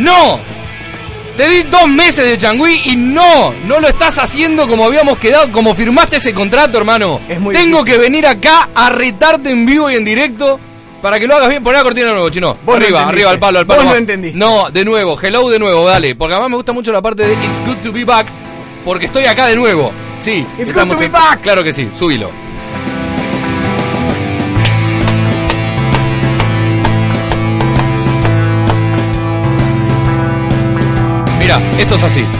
¡No! Te di 2 meses de changüí y no lo estás haciendo como habíamos quedado, como firmaste ese contrato, hermano. Es muy Tengo difícil. que venir acá a retarte en vivo y en directo para que lo hagas bien. Poné la cortina de nuevo, chino. Vos no Arriba, entendiste. arriba, al palo, al palo. Vos no más. entendiste. No, de nuevo, hello de nuevo, dale. Porque además me gusta mucho la parte de It's good to be back, porque estoy acá de nuevo. Sí, It's good to be back. Claro que sí, subilo. Mira, esto es así.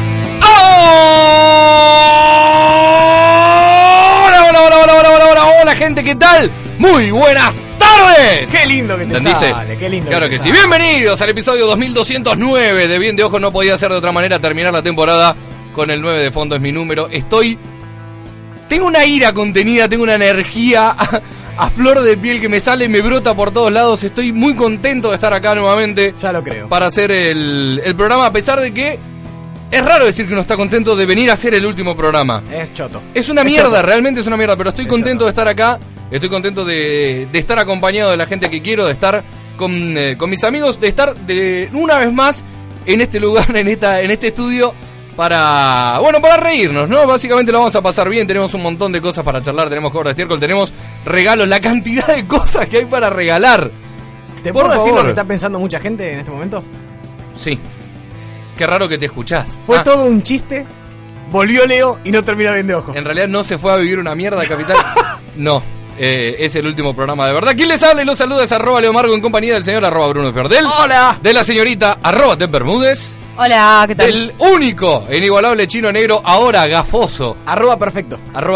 Hola, gente, ¿qué tal? Muy buenas tardes. Qué lindo que te ¿Entendiste? sale, qué lindo. Claro te que sí. sale. Bienvenidos al episodio 2209 de Bien de Ojo. No podía ser de otra manera terminar la temporada con el 9 de fondo, es mi número. Tengo una ira contenida, tengo una energía a flor de piel que me sale, me brota por todos lados. Estoy muy contento de estar acá nuevamente. Ya lo creo. Para hacer el programa, a pesar de que es raro decir que uno está contento de venir a hacer el último programa. Es choto. Es una Es mierda, choto. realmente es una mierda, pero estoy Es contento choto. de estar acá. Estoy contento de estar acompañado de la gente que quiero, de estar con mis amigos, de estar una vez más en este lugar, en este estudio, para reírnos, ¿no? Básicamente lo vamos a pasar bien, tenemos un montón de cosas para charlar, tenemos cobra de estiércol, tenemos regalos, la cantidad de cosas que hay para regalar. ¿Te Por puedo decir lo favor. que está pensando mucha gente en este momento? Sí. Qué raro que te escuchás. Fue todo un chiste, volvió Leo y no terminó bien de ojo. En realidad no se fue a vivir una mierda, capital. No. Es el último programa de verdad. ¿Quién les habla y los saluda? Es @ Margo en compañía del señor @ Bruno Ferdel. ¡Hola! De la señorita @ Bermúdez. Hola, ¿qué tal? Del único e inigualable chino negro, ahora gafoso. Perfecto.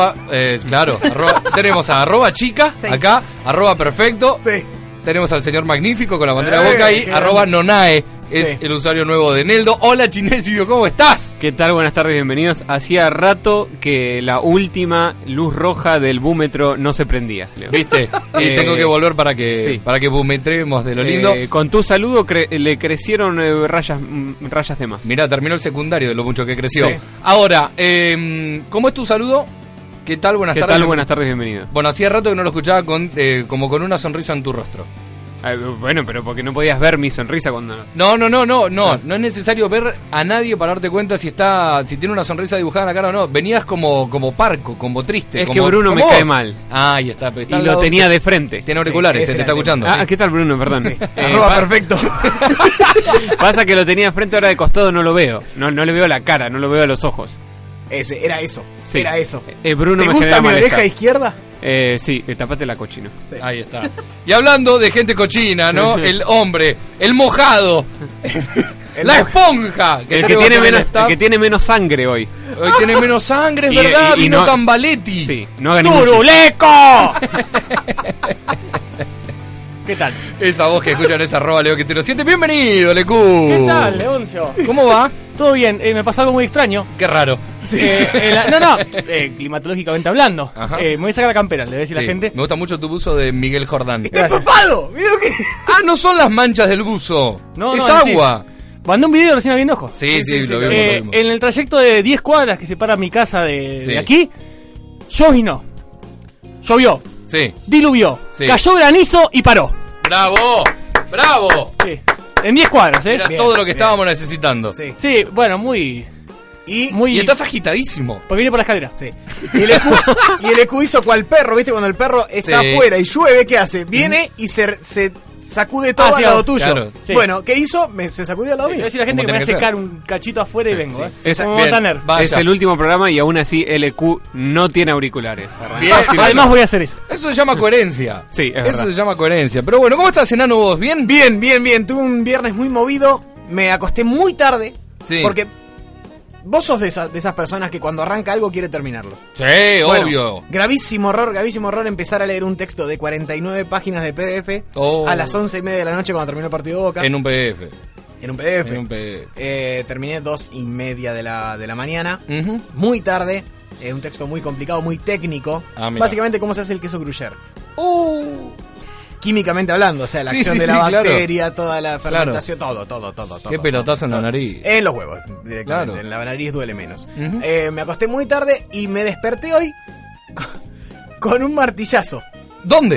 Tenemos a @ chica, Sí. acá, @ perfecto. Sí. Tenemos al señor magnífico con la bandera de boca y qué @ nonae. Es Sí. el usuario nuevo de Neldo. Hola, Chinésido, ¿cómo estás? ¿Qué tal? Buenas tardes, bienvenidos. Hacía rato que la última luz roja del búmetro no se prendía, Leo. ¿Viste? Y tengo que volver para que sí. bumetremos de lo lindo. Con tu saludo le crecieron rayas de más. Mirá, terminó el secundario de lo mucho que creció. Sí. Ahora, ¿cómo es tu saludo? ¿Qué tal? Buenas ¿Qué tardes. tal? Buenas tardes, bienvenidos. Bueno, hacía rato que no lo escuchaba como con una sonrisa en tu rostro. Bueno, pero porque no podías ver mi sonrisa cuando... No es necesario ver a nadie para darte cuenta si tiene una sonrisa dibujada en la cara o no. Venías como parco, como triste. Es como, que Bruno como me vos. cae mal. Ah, ahí está. Y lo tenía de frente. Tiene auriculares, ese se te era está el tema. escuchando. Ah, ¿qué tal, Bruno? Perdón. Sí. Pa- Perfecto. Pasa que lo tenía de frente, ahora de costado no lo veo. No le veo la cara, no lo veo a los ojos. Era eso. Sí. Era eso. Bruno ¿Te me gusta genera mi malestar. oreja izquierda? Sí, tapate la cochina. Sí. Ahí está. Y hablando de gente cochina, ¿no? El hombre, el mojado, la esponja. El tenemos que tiene menos sangre hoy. Hoy tiene menos sangre, es Y- verdad, y vino no- Cambaletti. Sí, no haga ningún ¡Turuleco! ¿Qué tal? Esa voz que escuchan es @ Leo que te lo siente. Bienvenido, Lecu. ¿Qué tal, Leoncio? ¿Cómo va? ¿Todo bien? Me pasó algo muy extraño. Qué raro. Climatológicamente hablando. Ajá. Me voy a sacar la campera, le voy a decir a Sí, la gente. me gusta mucho tu buzo de Miguel Jordán. ¡Está Gracias. empapado! Mira lo que... Ah, no son las manchas del buzo. No, es no, agua. Mandé un video recién a Bien de Ojo. Sí, Sí, lo lo vimos. lo vimos. En el trayecto de 10 cuadras que separa mi casa de Sí. aquí, llovió, Sí, diluvió, Sí. cayó granizo y paró. bravo, bravo. Sí. En 10 cuadras, ¿eh? Era Bien, todo lo que bien. estábamos necesitando. Sí. Sí, bueno, muy... Y muy Y estás agitadísimo. Porque viene por la escalera. Sí. Y el EQ hizo cual perro, ¿viste? Cuando el perro está Sí. afuera y llueve, ¿qué hace? Viene y se sacude todo Ah, al sí, lado tuyo. claro. Sí. Bueno, ¿qué hizo? Se sacudió al lado Le voy a mío. decir a la gente ¿Cómo que me voy a tiene que secar un cachito afuera y vengo, ¿eh? Sí. Como Bien, Montaner. vaya. Es el último programa y aún así LQ no tiene auriculares. Bien. Además voy a hacer eso. Eso se llama coherencia. Sí, es Eso verdad. se llama coherencia. Pero bueno, ¿cómo estás, enano, vos? ¿Bien? Bien, bien, bien. Tuve un viernes muy movido. Me acosté muy tarde. Sí. Porque vos sos de esas personas que cuando arranca algo quiere terminarlo. Sí, Bueno, obvio. gravísimo error empezar a leer un texto de 49 páginas de PDF Oh. a las 11:30 de la noche cuando terminó el partido de Boca. En un PDF. En un PDF. En un PDF. Terminé 2:30 de la mañana. Ujú. Muy tarde. Un texto muy complicado, muy técnico. Ah, mirá. Básicamente cómo se hace el queso Gruyère. Químicamente hablando, o sea, la Sí, acción sí, de sí, la claro. bacteria, toda la fermentación, todo. Qué pelotazo en la todo. nariz. En los huevos, directamente. Claro. En la nariz duele menos. Ujú. Me acosté muy tarde y me desperté hoy con un martillazo. ¿Dónde?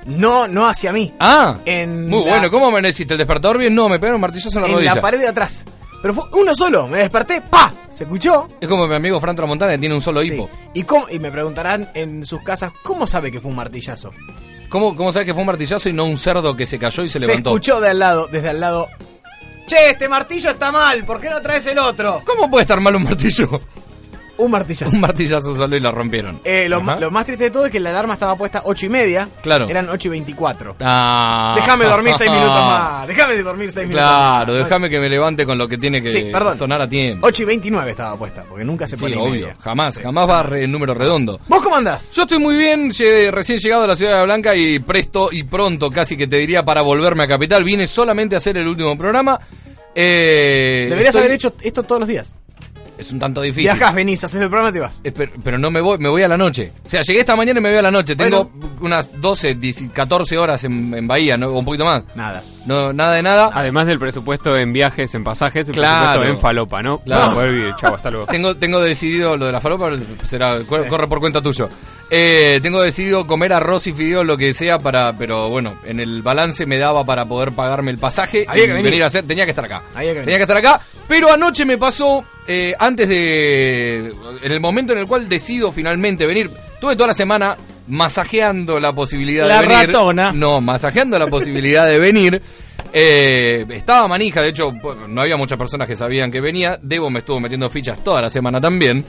No hacia mí. Ah, En muy la- bueno. ¿Cómo amaneciste? ¿El despertador bien? No, me pegaron un martillazo en la En rodilla. la pared de atrás. Pero fue uno solo. Me desperté. ¡Pa! Se escuchó. Es como mi amigo Fran Tramontana que tiene un solo Sí. hipo. Y me preguntarán en sus casas, ¿cómo sabe que fue un martillazo? ¿Cómo sabes que fue un martillazo y no un cerdo que se cayó y se levantó? escuchó desde al lado. Che, este martillo está mal. ¿Por qué no traes el otro? ¿Cómo puede estar mal un martillo? Un martillazo. Un martillazo solo y lo rompieron. Lo Ajá. más triste de todo es que la alarma estaba puesta 8:30. Claro. Eran 8:24. Ah. Déjame dormir 6 minutos más. Déjame dormir 6 minutos más. Claro, déjame que me levante con lo que tiene que Sí, perdón. sonar a tiempo. 8:29 estaba puesta, porque nunca se Sí, pone y obvio. media. Jamás va en número redondo. ¿Vos cómo andás? Yo estoy muy bien, recién llegado a la Ciudad de Blanca y pronto, casi que te diría, para volverme a Capital. Vine solamente a hacer el último programa. Deberías haber hecho esto todos los días. Es un tanto difícil. Viajás, venís, haces el programa y te vas. Pero no me voy a la noche. O sea, llegué esta mañana y me voy a la noche. Tengo Bueno. unas 12, 14 horas en Bahía, ¿no? O un poquito más. Nada. No, nada de nada. Además del presupuesto en viajes, en pasajes, el Claro. presupuesto en falopa, ¿no? Claro. Para poder vivir. Chau, hasta luego. Tengo decidido lo de la falopa, corre por cuenta tuyo. Tengo decidido comer arroz y fideo, lo que sea, pero bueno, en el balance me daba para poder pagarme el pasaje Había y que venir. venir a hacer. Tenía que estar acá. Había que venir. Tenía que estar acá. Pero anoche me pasó, en el momento en el cual decido finalmente venir. Tuve toda la semana masajeando la posibilidad La de venir. ratona. No, masajeando la posibilidad de venir. Estaba manija, de hecho no había muchas personas que sabían que venía. Debo me estuvo metiendo fichas toda la semana también.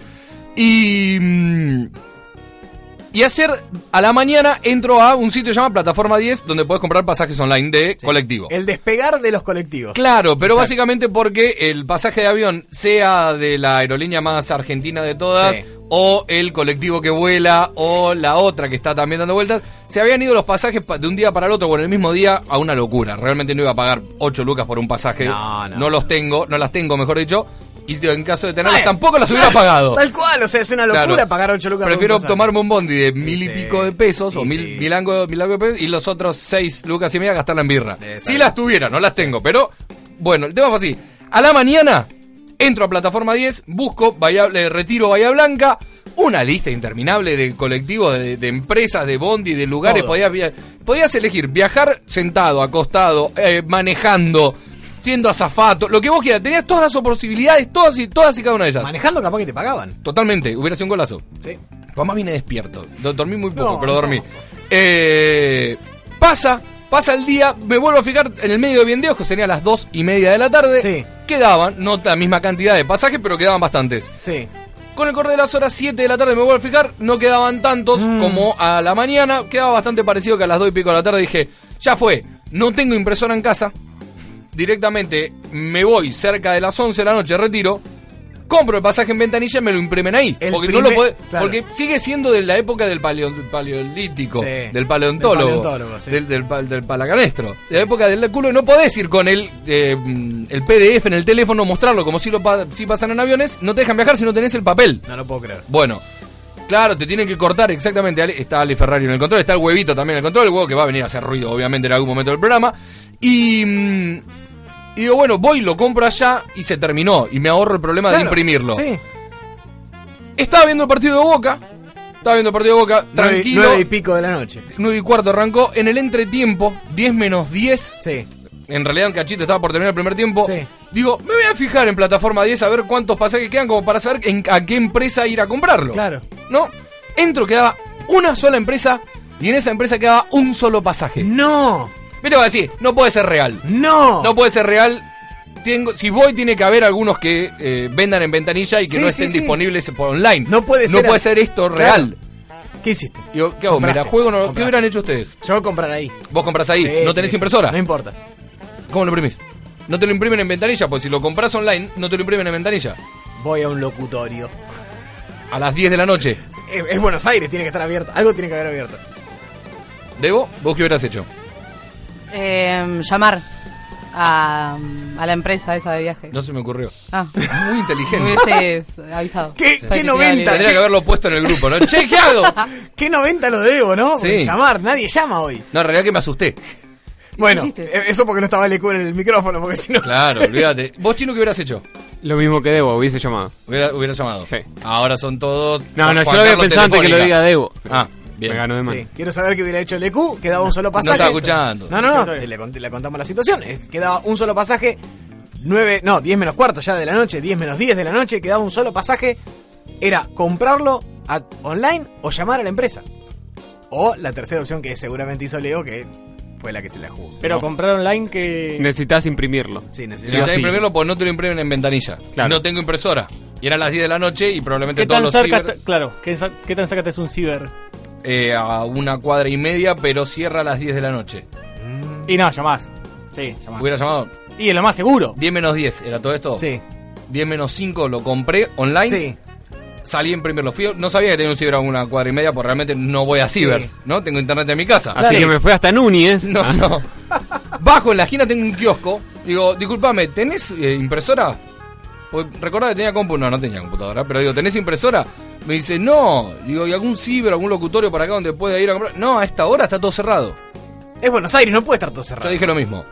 Y ayer a la mañana entro a un sitio que se llama Plataforma 10, donde puedes comprar pasajes online de colectivo. El despegar de los colectivos. Claro, pero básicamente porque el pasaje de avión, sea de la aerolínea más argentina de todas, Sí. o el colectivo que vuela, o la otra que está también dando vueltas, se habían ido los pasajes de un día para el otro, o en el mismo día, a una locura. Realmente no iba a pagar 8 lucas por un pasaje. No. No las tengo, mejor dicho. Y en caso de tenerlas, Bueno, tampoco las hubiera pagado. Tal cual, o sea, es una locura Claro. pagar 8 lucas. por Prefiero un pasaje. tomarme un bondi de 1.000 y Sí, pico de pesos, o sí, 1.000 sí. algo de pesos, y los otros 6 lucas y media gastarla en birra. Exacto. Si las tuviera, no las tengo, pero bueno, el tema fue así. A la mañana entro a Plataforma 10, busco Retiro Bahía Blanca, una lista interminable de colectivos, de empresas, de bondi, de lugares. Todo. Podías elegir viajar sentado, acostado, manejando, siendo azafato, lo que vos quieras. Tenías todas las posibilidades, todas y cada una de ellas. Manejando capaz que te pagaban. Totalmente, hubiera sido un golazo. Sí. Mamá vine despierto. Dormí muy poco, No, pero dormí. no. Pasa el día, me vuelvo a fijar en el medio de bien de ojos, sería las 2:30 de la tarde. Sí. Quedaban, no la misma cantidad de pasajes, pero quedaban bastantes. Sí. Con el correr de las horas 7 de la tarde me vuelvo a fijar, no quedaban tantos como a la mañana. Quedaba bastante parecido que a las 2 y pico de la tarde. Dije, ya fue, no tengo impresora en casa. Directamente me voy cerca de las 11 de la noche, retiro. Compro el pasaje en ventanilla y me lo imprimen ahí. El Porque no lo primer- podés- claro. porque sigue siendo de la época del paleolítico, Sí. del paleontólogo, Del paleontólogo, sí. del palacanestro. De la época del culo, no podés ir con el PDF en el teléfono, mostrarlo como si pasan en aviones. No te dejan viajar si no tenés el papel. No lo puedo creer. Bueno, claro, te tienen que cortar exactamente. Está Ale Ferrari en el control, está el huevito también en el control, el huevo que va a venir a hacer ruido, obviamente, en algún momento del programa. Y digo, bueno, voy, lo compro allá y se terminó. Y me ahorro el problema de Claro, imprimirlo. Sí. Estaba viendo el partido de Boca. Tranquilo. 9 y pico de la noche. 9:15 arrancó. En el entretiempo, 10 menos 10. Sí. En realidad un cachito estaba por terminar el primer tiempo. Sí. Digo, me voy a fijar en Plataforma 10 a ver cuántos pasajes quedan como para saber a qué empresa ir a comprarlo. Claro. ¿No? Entro, quedaba una sola empresa y en esa empresa quedaba un solo pasaje. No. Mira, voy a decir, no puede ser real. No. No puede ser real. Si voy, tiene que haber algunos que vendan en ventanilla y que Sí, no sí, estén sí. disponibles por online. No puede No ser puede así. ser esto Claro. real. ¿Qué hiciste? Digo, ¿qué hago? Compraste. Mira, juego, no, ¿qué Compraste. hubieran hecho ustedes? Yo voy a comprar ahí. Vos compras ahí, Sí, ¿no sí, tenés sí. impresora? No importa. ¿Cómo lo imprimís? No te lo imprimen en ventanilla, pues si lo compras online, no te lo imprimen en ventanilla. Voy a un locutorio. A las 10 de la noche. Es Buenos Aires, tiene que estar abierto. Algo tiene que haber abierto. ¿Debo? ¿Vos qué hubieras hecho? Llamar a la empresa esa de viaje. No se me ocurrió. Ah, Muy me inteligente. hubieses avisado. ¿Qué Para que 90? te Tendría que haberlo puesto en el grupo, ¿no? Che, ¿qué hago? ¿Qué 90 lo debo, no? Porque Sí. llamar, nadie llama hoy. No, en realidad que me asusté. Bueno, hiciste? eso porque no estaba el EQ en el micrófono, porque si no... Claro, olvídate. ¿Vos, Chino, qué hubieras hecho? Lo mismo que Debo, hubiese llamado. Hubiera llamado. Sí. Ahora son todos... No, Juan yo lo había Carlos pensado antes que lo Telefónica. diga Debo. Ah, Bien. Me ganó de mano. Sí. Quiero saber qué hubiera hecho el EQ. Quedaba un solo No pasaje. estaba escuchando. No. Le contamos la situación. Quedaba un solo pasaje. 10 menos cuarto ya de la noche. 10 menos 10 de la noche. Quedaba un solo pasaje. Era comprarlo online o llamar a la empresa. O la tercera opción que seguramente hizo Leo, que fue la que se la jugó. Pero No. comprar online que... Necesitas imprimirlo. Sí, Si necesito. necesitas sí. imprimirlo, pues no te lo imprimen en ventanilla. Claro. No tengo impresora. Y eran las 10 de la noche y probablemente ¿Qué todos tan los cerca ciber... claro, ¿qué tan cerca te es un ciber? A 1 cuadra y media, pero cierra a las 10 de la noche. Y no, llamás. Sí, llamás. Hubiera llamado Y es lo más seguro. 10 menos 10, ¿era todo esto? Sí. 10 menos 5 lo compré online. Sí. Salí a imprimirlo. No sabía que tenía un ciber a 1 cuadra y media, porque realmente no voy a Sí. cibers, ¿no? Tengo internet en mi casa. Así que me fue hasta Núñez. No. Bajo en la esquina tengo un kiosco. Digo, discúlpame, ¿tenés impresora? Pues recordá que tenía compu. No tenía computadora. Pero digo, ¿tenés impresora? Me dice, no. Digo, ¿y algún ciber, algún locutorio por acá donde pueda ir a comprar? No, a esta hora está todo cerrado. Es Buenos Aires, no puede estar todo cerrado. Yo dije lo mismo.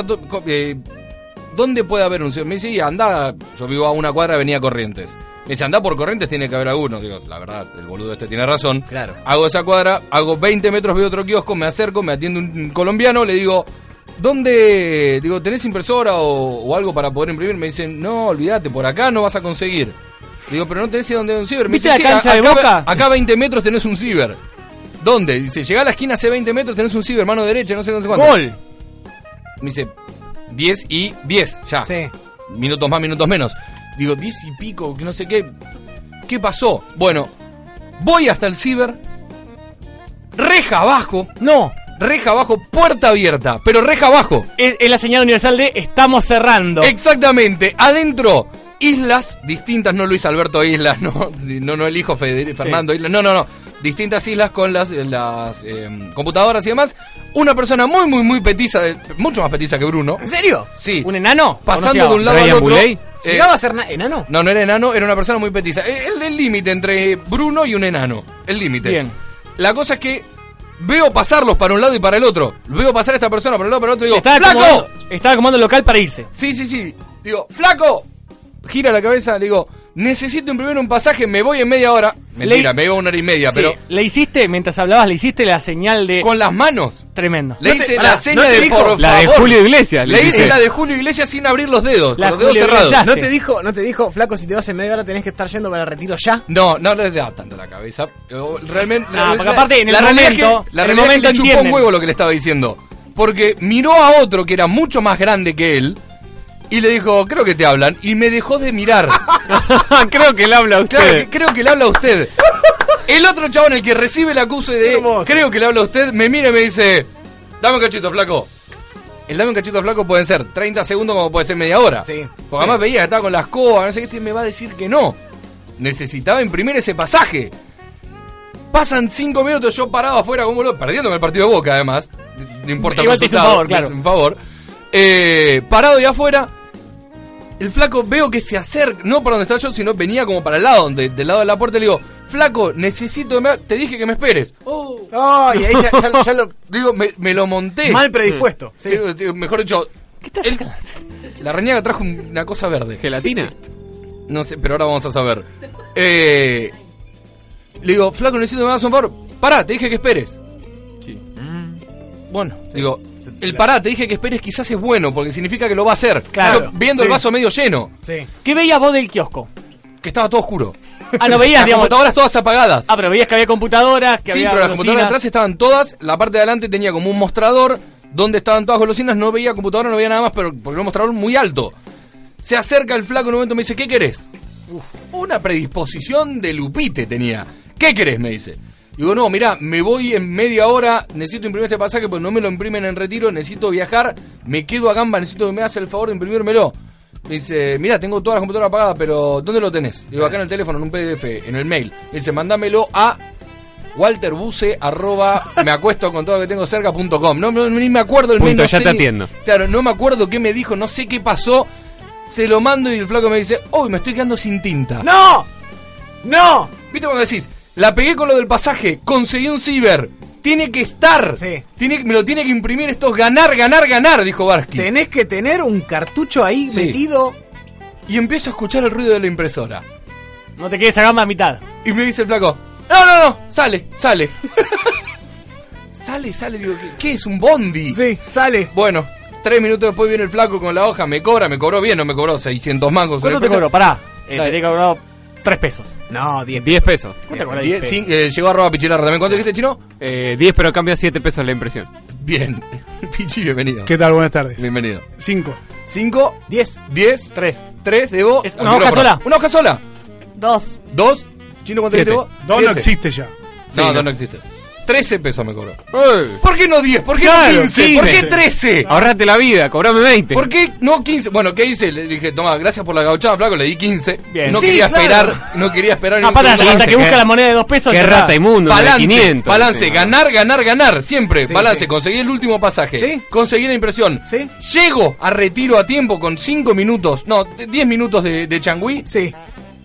¿Dónde puede haber un ciber? Me dice, y anda. Yo vivo a 1 cuadra de Avenida Corrientes. Me dice, andá por Corrientes, tiene que haber alguno. Digo, la verdad, el boludo este tiene razón. Claro. Hago esa cuadra, hago 20 metros, veo otro kiosco, me acerco, me atiende un colombiano, le digo, ¿dónde? Digo, ¿tenés impresora o algo para poder imprimir? Me dicen, no, olvídate, por acá no vas a conseguir. Digo, pero no tenés idea dónde hay un ciber. Me ¿Viste dice, la cancha de Boca? Acá 20 metros tenés un ciber. ¿Dónde? Dice, llegá a la esquina hace 20 metros, tenés un ciber, mano derecha, no sé cuánto. ¡Gol! Me dice, 10 y 10, ya. Sí. Minutos más, minutos menos. Digo, 10 y pico, que no sé qué. ¿Qué pasó? Bueno, voy hasta el ciber, reja abajo, No. reja abajo, puerta abierta, pero reja abajo. Es la señal universal de estamos cerrando. Exactamente, adentro, islas distintas, no Luis Alberto Islas, no el hijo Fernando Islas, no. Distintas islas con las computadoras y demás. Una persona muy petiza, mucho más petiza que Bruno. ¿En serio? Sí. ¿Un enano? Pasando de un lado Brian al otro. Buley. ¿Llegaba a ser enano? No era enano, era una persona muy petiza. El límite entre Bruno y un enano. El límite. Bien. La cosa es que veo pasarlos para un lado y para el otro. Veo pasar a esta persona para un lado y para el otro y digo, Estaba acomodando el local para irse. Sí. Digo, ¡flaco! Gira la cabeza, le digo, necesito imprimir un pasaje, me voy en media hora. Mentira, me iba 1 hora y media, Sí, pero le hiciste, mientras hablabas, le hiciste la señal de... con las manos. Tremendo. Le hice pará, la seña no te de dijo por La de favor. Julio Iglesias. Le hice hiciste. la de Julio Iglesias sin abrir los dedos, La con los dedos Julio cerrados. Iglesias. ¿No te dijo, flaco, si te vas en media hora tenés que estar yendo para el retiro ya? No le da tanto la cabeza. Realmente. No, porque aparte en el la realidad momento- es que, la en el realidad es que momento le chupó entienden. un huevo lo que le estaba diciendo. Porque miró a otro que era mucho más grande que él y le dijo, creo que te hablan. Y me dejó de mirar. Creo que le habla a usted. Claro, creo que le habla a usted. El otro chabón, el que recibe el acuse de Hermoso. creo que le habla a usted, me mira y me dice, dame un cachito, flaco. El dame un cachito, flaco pueden ser 30 segundos como puede ser media hora. Sí. Porque además veía que estaba con las escoba, no sé qué, este me va a decir que no. Necesitaba imprimir ese pasaje. Pasan 5 minutos yo parado afuera como lo perdiéndome el partido de Boca, además. No importa el Igual te hizo un resultado, favor, me claro. hizo un favor. Parado y afuera. El flaco veo que se acerca, no para donde estaba yo, sino venía como para el lado, del lado de la puerta. Le digo, flaco, necesito, te dije que me esperes. Oh, y ahí ya lo... Digo, me lo monté. Mal predispuesto. Sí. Sí, mejor dicho, ¿Qué te él- la reñaga trajo una cosa verde. ¿Gelatina? No sé, pero ahora vamos a saber. Le digo, flaco, necesito que me hagas un favor. Pará, te dije que esperes. Sí. Bueno, digo, el pará, te dije que esperes quizás es bueno, porque significa que lo va a hacer. Claro. Yo viendo el Sí. vaso medio lleno, Sí. ¿Qué veías vos del kiosco? que estaba todo oscuro. Ah, no veías, Las digamos... computadoras todas apagadas. Ah, pero veías que había computadoras, que Sí, había pero las computadoras de golosinas. atrás estaban todas. La parte de adelante tenía como un mostrador donde estaban todas golosinas. No veía computadora, no veía nada más, pero porque era un mostrador muy alto. Se acerca el flaco en un momento y me dice, ¿qué querés? Una predisposición de Lupite tenía. ¿Qué querés? Me dice. Digo, no, mirá, me voy en media hora, necesito imprimir este pasaje porque no me lo imprimen en retiro, necesito viajar, me quedo a Gamba, necesito que me hagas el favor de imprimírmelo. Me dice, mirá, tengo todas las computadoras apagadas, pero ¿dónde lo tenés? Digo, acá en el teléfono, en un PDF, en el mail. Me dice, mándamelo a walterbuse@meacuestocontodoque tengo cerca.com. No, ni me acuerdo el mail. Punto, No ya sé te ni- atiendo. Claro, no me acuerdo qué me dijo, no sé qué pasó. Se lo mando y el flaco me dice, uy, me estoy quedando sin tinta. ¡No! ¡No! ¿Viste cuando decís, la pegué con lo del pasaje, conseguí un ciber, tiene que estar, Sí. me lo tiene que imprimir, esto es ganar, dijo Barsky. Tenés que tener un cartucho ahí Sí. metido. Y empiezo a escuchar el ruido de la impresora. No te quedes a Gamba a mitad. Y me dice el flaco, No, sale. Sale, digo, ¿qué es un bondi? Sí, sale. Bueno, 3 minutos después viene el flaco con la hoja, me cobró bien, no me cobró 600 mangos. ¿Cuánto te cobró? Pará, te Dale. tenía cobrado 3 pesos. No, 10. 10 pesos. ¿Cómo te cobró 10 pesos? Llegó a Pichilarra también. ¿Cuánto dijiste, Chino? 10, pero cambia 7 pesos la impresión. Bien. Pichi, bienvenido. ¿Qué tal? Buenas tardes. Bienvenido. 5. 5, 10. 10, 3. 3, Debo. Es una hoja sola. ¿Una hoja sola? 2. 2. Chino, ¿cuánto dijiste 7. vos? 2 no 7. existe ya. No, Sí, no, no. existe. 13 pesos me cobró. ¿Por qué no 10? ¿Por qué Claro, no 15? ¿Por qué 15? 13? Ahorrate la vida, cobrame 20. ¿Por qué no 15? Bueno, ¿qué hice? Le dije, toma, gracias por la gauchada, flaco, le di 15. Bien. No Sí, quería claro. esperar, no quería esperar ni un Pará, segundo hasta más. que busca la moneda de 2 pesos. Qué ya está. rata inmundo, de Balance, 500. balance, Sí. ganar, siempre. Sí, balance, sí. conseguí el último pasaje. Sí. Conseguí la impresión. Sí. Llego a retiro a tiempo con 5 minutos, no, 10 minutos de changüí. Sí.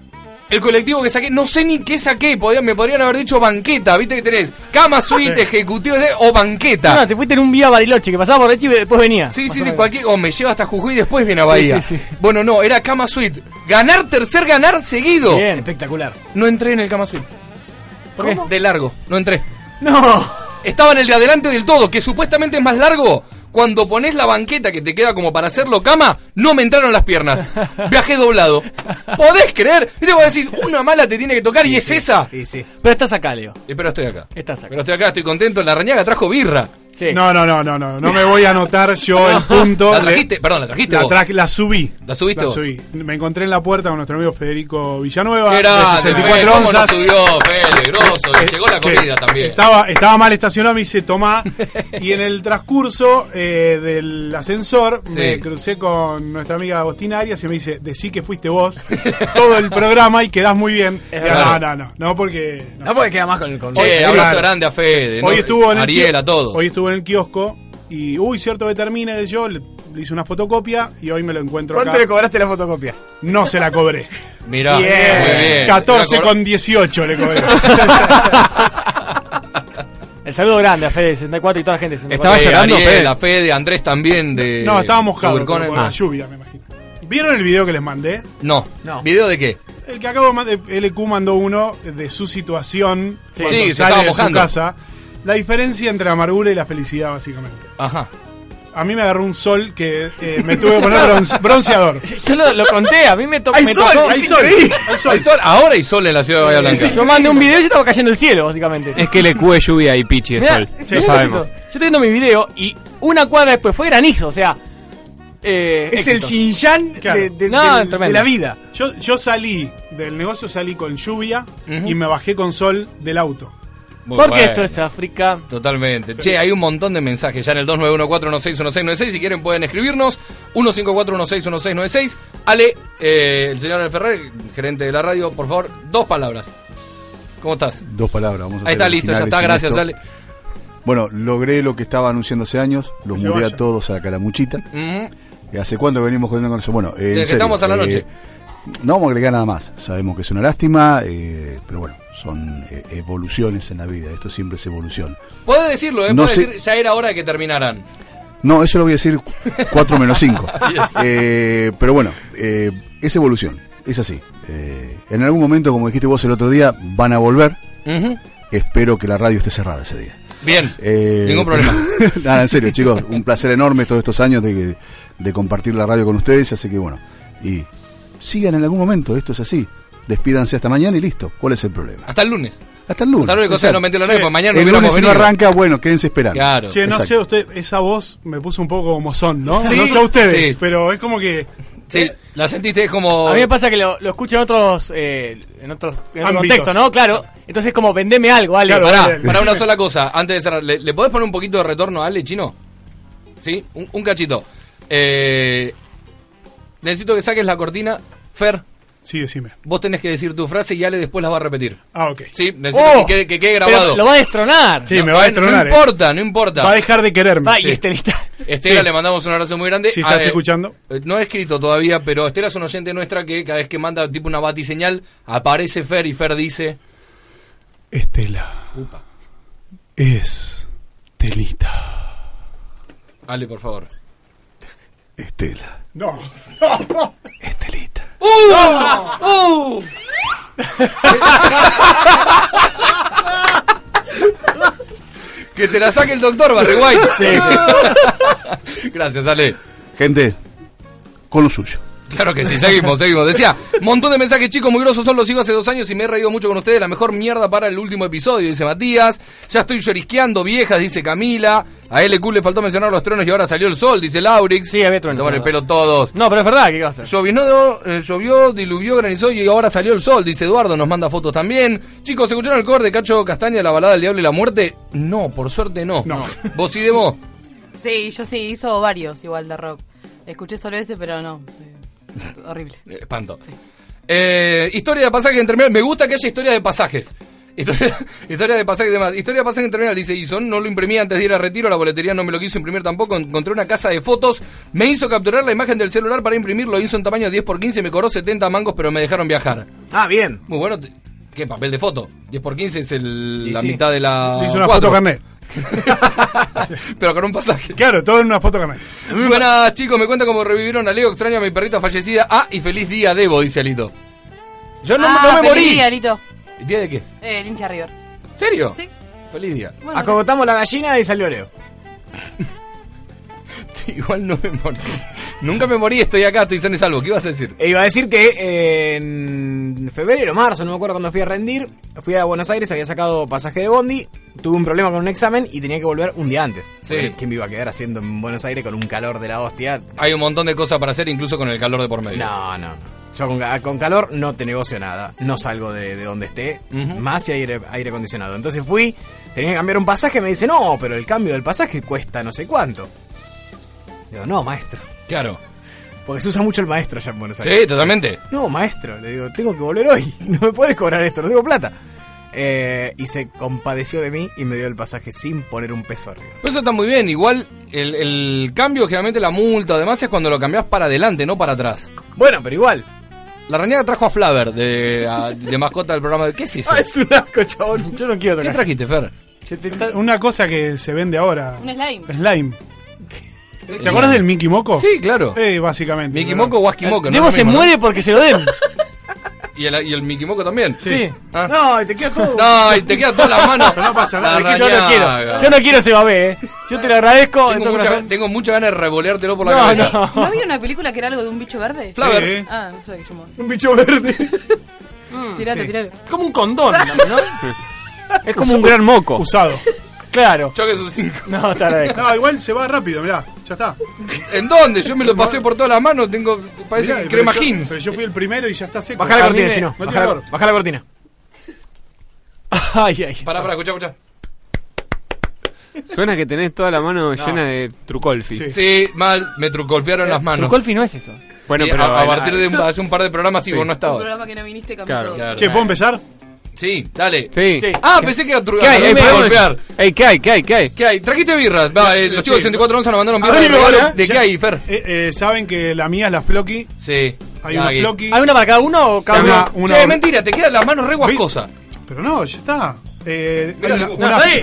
El colectivo que saqué, no sé ni qué saqué, me podrían haber dicho banqueta, viste que tenés cama suite, ejecutivo o banqueta. No, te fuiste en un vía a Bariloche, que pasaba por Rechi y después venía. Sí, Más sí, o sí, menos. cualquier. O me lleva hasta Jujuy y después viene a Bahía. sí, sí. Bueno, no, era cama suite. Tercer ganar seguido. Bien. Espectacular. No entré en el cama suite. ¿Por qué? De largo, no entré. No. Estaba en el de adelante del todo, que supuestamente es más largo. Cuando pones la banqueta que te queda como para hacerlo cama, no me entraron las piernas. Viajé doblado. ¿Podés creer? Y te voy a decir, una mala te tiene que tocar y es esa. Sí, sí. Pero estás acá, Leo. Pero estoy acá. Estás acá. Pero estoy acá, estoy contento. La Rañaga trajo birra. Sí. No me voy a anotar yo el punto. ¿La trajiste? Perdón, ¿la trajiste vos? La subí. ¿La subiste vos? subí. Me encontré en la puerta con nuestro amigo Federico Villanueva. Era de 64 ¿cómo no onzas. subió, Fede, grosso? Y llegó la Sí. comida también. Estaba mal estacionado, me dice tomá. Y en el transcurso del ascensor Sí. me crucé con nuestra amiga Agostina Arias y me dice, decí que fuiste vos todo el programa y quedás muy bien. Es Y, verdad. no, porque... no. No puede quedar más con el con. Che, Hoy- abrazo claro. grande a Fede. Hoy ¿no? estuvo en el Ariel, a todos. Hoy estuvo en el kiosco y cierto que termine que yo le hice una fotocopia y hoy me lo encuentro ¿Cuánto acá. le cobraste la fotocopia? No se la cobré. Mirá, Bien. muy bien. 14 con 18 le cobré. El saludo grande a Fede 64 y toda la gente de 64. Estaba llorando, Ariel, Fede. a Fede, Andrés también de. No, estaba mojado de Volcón. por la lluvia, me imagino. ¿Vieron el video que les mandé? No. No. ¿Video de qué? El que acabo de mandar, LQ mandó uno de su situación Sí. cuando Sí, se sale estaba de su mojando. casa. La diferencia entre la amargura y la felicidad, básicamente. Ajá. A mí me agarró un sol que me tuve que poner bronceador. Yo lo conté, a mí me, ¡Hay me sol! tocó. ¡Hay sol! ¡Sí! Hay sol. Hay sol, ahora hay sol en la ciudad de Bahía Blanca. Yo mandé un video y se estaba cayendo el cielo, básicamente. Es que le es lluvia y Pichi de Mirá, sol. mirá Lo lo sabemos. que es eso. Yo estoy viendo mi video y una cuadra después fue granizo, o sea. Es el éxito. Xinjiang Claro. No, tremendo. de la vida. Yo salí del negocio, salí con lluvia Ujú. y me bajé con sol del auto. Muy Porque bueno. esto es África. Totalmente. Che, hay un montón de mensajes ya en el 2914161696. Si quieren pueden escribirnos. 154161696. Ale, el señor Alferrer, gerente de la radio, por favor, 2 palabras. ¿Cómo estás? 2 palabras. Vamos a Ahí ser está listo, ya originales está, en gracias, esto. Ale. Bueno, logré lo que estaba anunciando hace años. Los Que se mudé a vaya. todos a la Calamuchita. Ujú. ¿Hace cuánto venimos jodiendo con eso? Bueno, en Desde que serio, estamos a la noche. No vamos a agregar nada más. Sabemos que es una lástima, pero bueno, son evoluciones en la vida. Esto siempre es evolución. Puede decirlo, No puede sé. decir, ya era hora de que terminaran. No, eso lo voy a decir 4 menos 5. Pero bueno, es evolución. Es así. En algún momento, como dijiste vos el otro día, van a volver. Ujú. Espero que la radio esté cerrada ese día. Bien, ningún problema. Nada, en serio, chicos, un placer enorme todos estos años de compartir la radio con ustedes, así que bueno, y sigan en algún momento, esto es así. Despídanse hasta mañana y listo. ¿Cuál es el problema? Hasta el lunes. Hasta el lunes. Hasta el lunes, cosa de no mentir la Sí. noche, porque mañana no El hubiéramos lunes si no venido. arranca, bueno, quédense esperando. Claro. Che, no Exacto. sé, usted, esa voz me puso un poco como son, ¿no? Sí, No sé a ustedes, sí. pero es como que... Sí, la sentiste es como. A mí me pasa que lo escucho en otro Ámbitos. contexto, ¿no? Claro. Entonces es como vendeme algo, Ale. Claro. Pará, para una sola cosa, antes de cerrar, ¿le podés poner un poquito de retorno a Ale, Chino? ¿Sí? Un cachito. Necesito que saques la cortina. Fer, Sí, decime. vos tenés que decir tu frase y Ale después la va a repetir. Ah, ok. Sí, necesito Oh, que quede Pero grabado. lo va a destronar. Sí, me va a destronar, No importa, no importa. Va a dejar de quererme. Va, Sí. y Estelita. Estela, Sí. le mandamos un abrazo muy grande. Si estás Ah, escuchando. No he escrito todavía, pero Estela es una oyente nuestra que cada vez que manda tipo una batiseñal, aparece Fer y Fer dice... Estela Upa. es Telita. Ale, por favor. Estela. No. Estelita. ¡Uh! Que te la saque el doctor, Barry White. Sí. Gracias, Ale. Gente, con lo suyo. Claro que sí, seguimos. Decía, montón de mensajes, chicos, muy grosos son, los sigo hace 2 años y me he reído mucho con ustedes. La mejor mierda para el último episodio, dice Matías. Ya estoy llorisqueando, viejas, dice Camila. A LQ le faltó mencionar los truenos y ahora salió el sol, dice Laurix. Sí, había truenos. Toman el pelo todos. No, pero es verdad, ¿qué cosa? Llovió, diluvió, granizó y ahora salió el sol, dice Eduardo, nos manda fotos también. Chicos, ¿escucharon el cover de Cacho Castaña, La balada del diablo y la muerte? No, por suerte no. ¿Vos sí, Demo? Sí, yo sí, hizo varios igual de rock. Escuché solo ese, pero no. Horrible. Espanto. Sí. Historia de pasajes en terminal. Me gusta que haya historia de pasajes. Historia de pasajes y demás. Historia de pasajes en terminal, dice Ison. No lo imprimí antes de ir a retiro. La boletería no me lo quiso imprimir tampoco. Encontré una casa de fotos. Me hizo capturar la imagen del celular para imprimirlo. Hizo en tamaño 10x15. Me cobró 70 mangos, pero me dejaron viajar. Ah, bien. Muy bueno. ¿Qué papel de foto? 10x15 es la mitad de la. Hizo una foto carnet. Pero con un pasaje. Claro, todo en una foto carnet. Muy buenas, chicos, me cuenta cómo revivieron a Leo, extraño a mi perrita fallecida. Ah, y feliz día, Debo, dice Alito. Yo no me morí. Feliz día, Alito. ¿Día de qué? El hincha River. ¿Serio? Sí. Feliz día. Bueno, acogotamos la gallina y salió Leo. Igual no me morí. Nunca me morí, estoy acá, estoy sano y salvo. ¿Qué ibas a decir? Iba a decir que en febrero, marzo, no me acuerdo cuando fui a rendir, fui a Buenos Aires, había sacado pasaje de bondi, tuve un problema con un examen y tenía que volver un día antes. Sí. ¿Quién me iba a quedar haciendo en Buenos Aires con un calor de la hostia? Hay un montón de cosas para hacer, incluso con el calor de por medio. No. Yo con calor no te negocio nada. No salgo de donde esté, más si hay aire acondicionado. Entonces fui, tenía que cambiar un pasaje, me dice, no, pero el cambio del pasaje cuesta no sé cuánto. Digo, no, maestro. Claro. Porque se usa mucho el maestro allá en Buenos Aires. Sí, totalmente. No, maestro, le digo, tengo que volver hoy. No me puedes cobrar esto, no tengo plata. Y se compadeció de mí y me dio el pasaje sin poner un peso arriba. Pero eso está muy bien. Igual el cambio, generalmente la multa, además es cuando lo cambiás para adelante, no para atrás. Bueno, pero igual. La Rañaga trajo a Flaver de mascota del programa. ¿Qué es eso? Es un asco, chabón. Yo no quiero tocar. ¿Qué trajiste, Fer? Una cosa que se vende ahora. Un slime. Slime. ¿Te acuerdas del Mickey Moco? Sí, claro. Básicamente. Mickey Moco o Wasky Moco. Debo se muere porque se lo den. ¿Y el Mickey Moco también? Sí. ¿Ah? No, y te queda todo. No, y te quedan todas las manos. Pero no pasa nada. La Yo no Rañaga. quiero. Yo no quiero ese babé, Yo te lo agradezco. Tengo mucha ganas de revoleártelo por la cabeza. ¿No había una película que era algo de un bicho verde? Flaver. Sí. Ah, no sé, yo Un bicho verde. Tirate. Como un condón, ¿no? Es como un gran moco. Usado. Claro. Choque sus 5. No, te agradezco. No, igual se va rápido, mirá. Ya está. ¿En dónde? Yo me lo pasé por todas las manos. Parece Mirá, crema pero Hins. Pero yo fui el primero y ya está seco. Baja la cortina, mí me- chino. no Baja tiene la, olor. baja la cortina. Ay. Pará, escuchá. Suena que tenés toda la mano llena de trucolfi. Sí. Sí, mal, me trucolfearon las manos. Trucolfi no es eso. Bueno, Sí, pero a partir de hace un par de programas sí, vos no Un estabas. programa que no viniste cambió Claro, todo. claro. Che, ¿puedo empezar? Sí, dale. Sí. Sí. Ah, pensé que era ¿Qué hay? Ey, podemos- golpear. Ey, ¿qué hay? ¿Qué hay? ¿Qué hay? ¿Qué hay? ¿Trajiste birras? Va, los chicos de 6411 nos mandaron birras. Abrilo, de regalo. ahora. ¿De qué hay, Fer? Saben que la mía es la Floki. Sí. Hay una Gagui. Floki. ¿Hay una para cada uno o cada Una- uno? una- Che, mentira, te quedan las manos re guascosas. Pero no, ya está. Hay Mirá, una, Sí.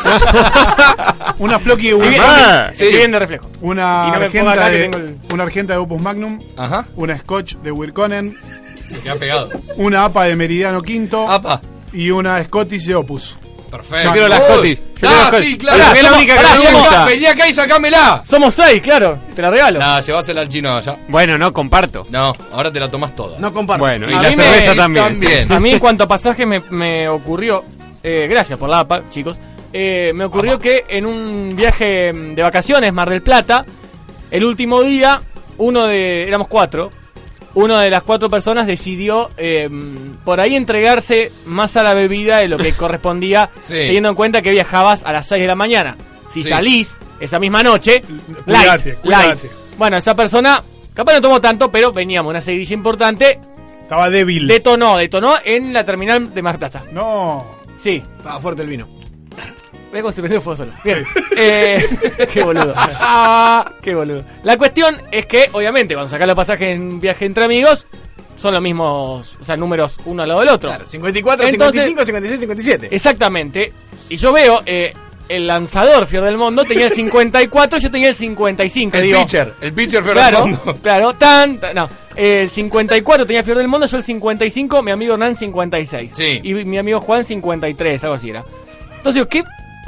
una Floki, Estoy bien, Ah, sí. estoy bien de reflejo. una Y no me ponga argenta acá que de, tengo el- una argenta de Opus Magnum, Ajá. una Scotch de Wirkonen, Te ha pegado. una APA de Meridiano Quinto Apa. y una Scottish de Opus. Perfecto. Yo quiero la Uy. Scottish. Yo quiero la Ah, Scottish. sí, claro. Pará, es la somos- única que pará, me Vení somos- gusta. acá, vení acá y sacámela. Somos 6, claro. Te la regalo. Nah, llevásela al chino allá. Bueno, no, comparto. No, ahora te la tomas toda. No comparto. Bueno, y A la mí cerveza me- también. A mí en cuanto a pasajes me ocurrió, gracias por la APA, chicos, me ocurrió que en un viaje de vacaciones, Mar del Plata, el último día, éramos 4, una de las 4 personas decidió por ahí entregarse más a la bebida de lo que correspondía, Sí. teniendo en cuenta que viajabas a las 6 de la mañana. Si Sí. salís esa misma noche, Cuídate, light. cuídate. Bueno, esa persona, capaz no tomó tanto, pero veníamos una seguidilla importante, Estaba débil. detonó en la terminal de Mar del Plata. No. Sí. Estaba fuerte el vino. Ve cómo se prendió fuego solo. Bien. Qué boludo. Qué boludo. La cuestión es que, obviamente, cuando sacás los pasajes en viaje entre amigos, son los mismos, o sea, números uno al lado del otro. Claro, 54, Entonces- 55, 56, 57. Exactamente. Y yo veo, el lanzador Fior del Mundo tenía el 54, yo tenía el 55. El digo, pitcher Fer Claro, Armando. claro, no. El 54 tenía Fior del Mundo, yo el 55, mi amigo Hernán 56. Sí. Y mi amigo Juan 53, algo así era. Entonces, ¿qué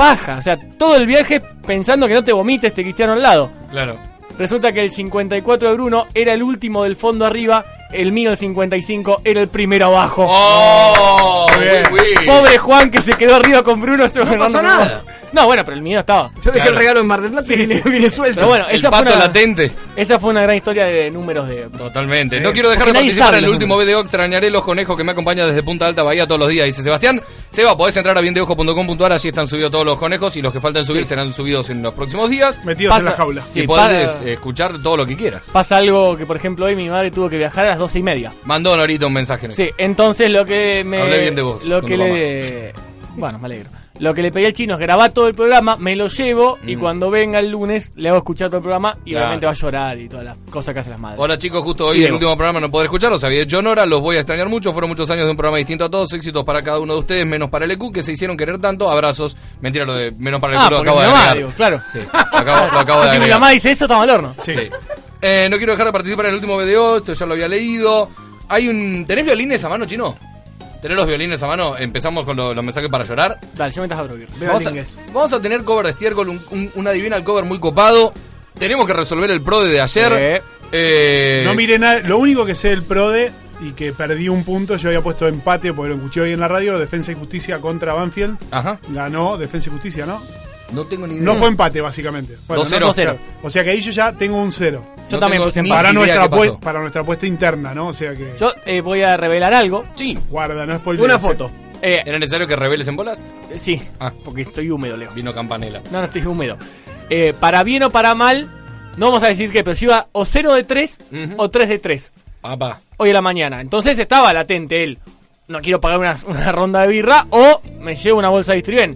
paja. O sea, todo el viaje pensando que no te vomite este Cristiano al lado. Claro. Resulta que el 54 de Bruno era el último del fondo arriba, el mío el 55 era el primero abajo. ¡Oh! Uy. Pobre Juan que se quedó arriba con Bruno. No pasó nada. No, bueno, pero el mío estaba. Yo dejé el regalo en Mar del Plata y vine suelto. Pero bueno, El pato latente. esa fue una gran historia de números de... Totalmente. Sí. No quiero dejar de Porque nadie participar sabe en el los último números. video. Extrañaré los conejos que me acompañan desde Punta Alta Bahía todos los días, dice Sebastián. Seba, podés entrar a biendeojo.com.ar, allí están subidos todos los conejos y los que faltan subir serán subidos en los próximos días. Metidos en la jaula. Y Sí, podés escuchar todo lo que quieras. Pasa algo que, por ejemplo, hoy mi madre tuvo que viajar a las 12:30. Mandó Norita un mensaje. Sí, entonces lo que me... Hablé bien de vos, Lo con que tu le... Bueno, me alegro. Lo que le pedí al chino es grabar todo el programa, me lo llevo y cuando venga el lunes le hago escuchar todo el programa y Claro. obviamente va a llorar y todas las cosas que hacen las madres. Hola chicos, justo hoy Diego. el último programa no podré escuchar, os había hecho honor, los voy a extrañar mucho, fueron muchos años de un programa distinto a todos, éxitos para cada uno de ustedes, menos para el EQ, que se hicieron querer tanto, abrazos, mentira lo de menos para el EQ, lo porque acabo de mi mamá, agregar. digo, claro. Sí, lo acabo de Si mi agregar. mamá dice eso, estamos al horno. Sí. Sí. No quiero dejar de participar en el último video, esto ya lo había leído. ¿Tenés violines a mano, chino? ¿Tenés los violines a mano? Empezamos con los mensajes para llorar. Dale, yo me estás a broquear. Veo Vamos Lingues. vamos a tener cover de estiércol, una divina el cover muy copado. Tenemos que resolver el pro de ayer. No miré nada. Lo único que sé del PRODE y que perdí un punto, yo había puesto empate porque lo escuché hoy en la radio, Defensa y Justicia contra Banfield. Ajá. Ganó Defensa y Justicia, ¿no? No tengo ni idea. No fue empate, básicamente. 2-0. no, 2-0. O sea que ahí yo ya tengo un 0. Yo No también tengo puse ni empate. idea qué pasó. Para nuestra apuesta interna, ¿no? O sea que... Yo voy a revelar algo. Sí. Guarda, no es por Una foto. ¿Era necesario que reveles en bolas? Sí, Ah. porque estoy húmedo, Leo. Vino Campanella. No estoy húmedo. Para bien o para mal, no vamos a decir qué, pero yo iba o 0 de 3 Ujú. o 3 de 3 Papá. hoy a la mañana. Entonces estaba latente él. No quiero pagar una ronda de birra o me llevo una bolsa de Distriben.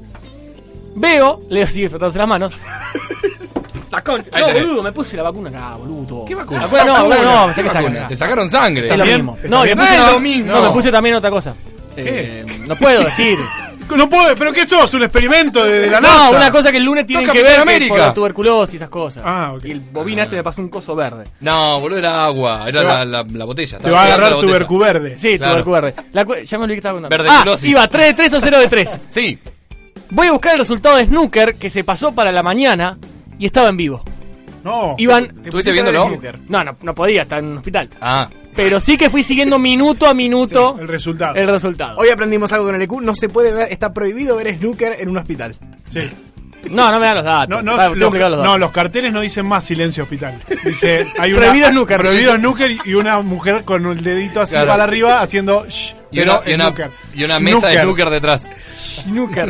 Veo, Leo sigue frotándose las manos. La concha. Ahí No, tenés. boludo, me puse la vacuna acá, boludo. ¿Qué vacuna? La vacuna no, me saqué Vacuna. sangre. Te sacaron sangre. Es lo ¿También? mismo. ¿Está No, bien? me puse No es lo mismo. No, me puse también otra cosa. No puedo decir. No puedo, ¿pero qué sos? ¿Un experimento de la No, NASA? una cosa que el lunes tienen Sos que Capitán ver que por América. la tuberculosis y esas cosas. Ah, ok. Y el bobina este me pasó un coso verde. No, boludo, era agua. Era Te va- la botella. Te va a agarrar tubercuverde. Sí, Claro. tuberculosis verde. Ya me olvidé que estaba contando. Verdeculosis. Iba 3 de 3 o 0 de 3. Sí. Voy a buscar el resultado de Snooker que se pasó para la mañana y estaba en vivo. No. Iban... ¿Estuviste viéndolo? No podía, estaba en un hospital. Ah. Pero sí que fui siguiendo minuto a minuto El resultado. el resultado. Hoy aprendimos algo con el EQ. No se puede ver, está prohibido ver snooker en un hospital. Sí. No me dan los datos. No, no, Tengo que explicar los datos. los carteles no dicen más silencio hospital. Dice, hay Prohibido snooker. Prohibido snooker y una mujer con el dedito así Claro. para arriba haciendo shh, Y una, pero snooker. y una mesa de snooker detrás. Snooker.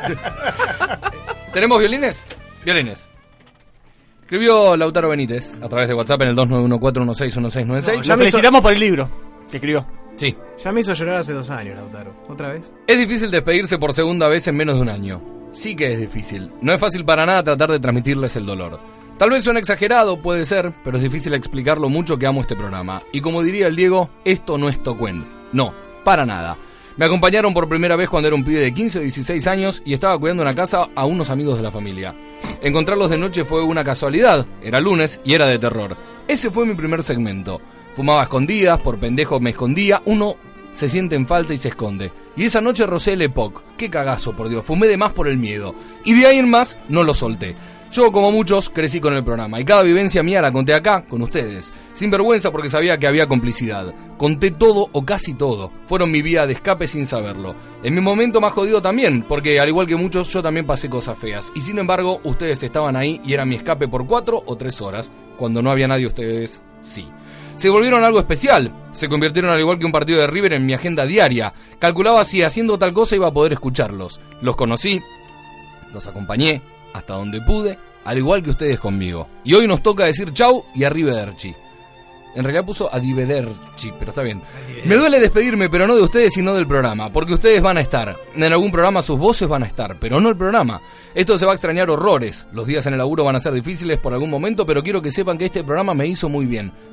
¿Tenemos violines? Violines. Escribió Lautaro Benítez a través de WhatsApp en el 2914161696. Lo felicitamos por el libro que escribió. Sí. Ya me hizo llorar hace 2 años, Lautaro. ¿Otra vez? Es difícil despedirse por segunda vez en menos de un año. Sí que es difícil. No es fácil para nada tratar de transmitirles el dolor. Tal vez suene exagerado, puede ser, pero es difícil explicar lo mucho que amo este programa. Y como diría el Diego, esto no es Tocuen. No, para nada. Me acompañaron por primera vez cuando era un pibe de 15 o 16 años y estaba cuidando una casa a unos amigos de la familia. Encontrarlos de noche fue una casualidad, era lunes y era de terror. Ese fue mi primer segmento. Fumaba a escondidas, por pendejo me escondía, uno se siente en falta y se esconde. Y esa noche rocé el Epoch. Qué cagazo, por Dios, fumé de más por el miedo. Y de ahí en más no lo solté. Yo, como muchos, crecí con el programa y cada vivencia mía la conté acá, con ustedes. Sin vergüenza porque sabía que había complicidad. Conté todo o casi todo. Fueron mi vía de escape sin saberlo. En mi momento más jodido también, porque al igual que muchos, yo también pasé cosas feas. Y sin embargo, ustedes estaban ahí y era mi escape por 4 o 3 horas. Cuando no había nadie, ustedes sí. Se volvieron algo especial. Se convirtieron al igual que un partido de River en mi agenda diaria. Calculaba si haciendo tal cosa iba a poder escucharlos. Los conocí, los acompañé, hasta donde pude, al igual que ustedes conmigo. Y hoy nos toca decir chau y arrivederci. En realidad puso arrivederci, pero está bien. Me duele despedirme, pero no de ustedes, sino del programa, porque ustedes van a estar. En algún programa sus voces van a estar, pero no el programa. Esto se va a extrañar horrores. Los días en el laburo van a ser difíciles por algún momento, pero quiero que sepan que este programa me hizo muy bien.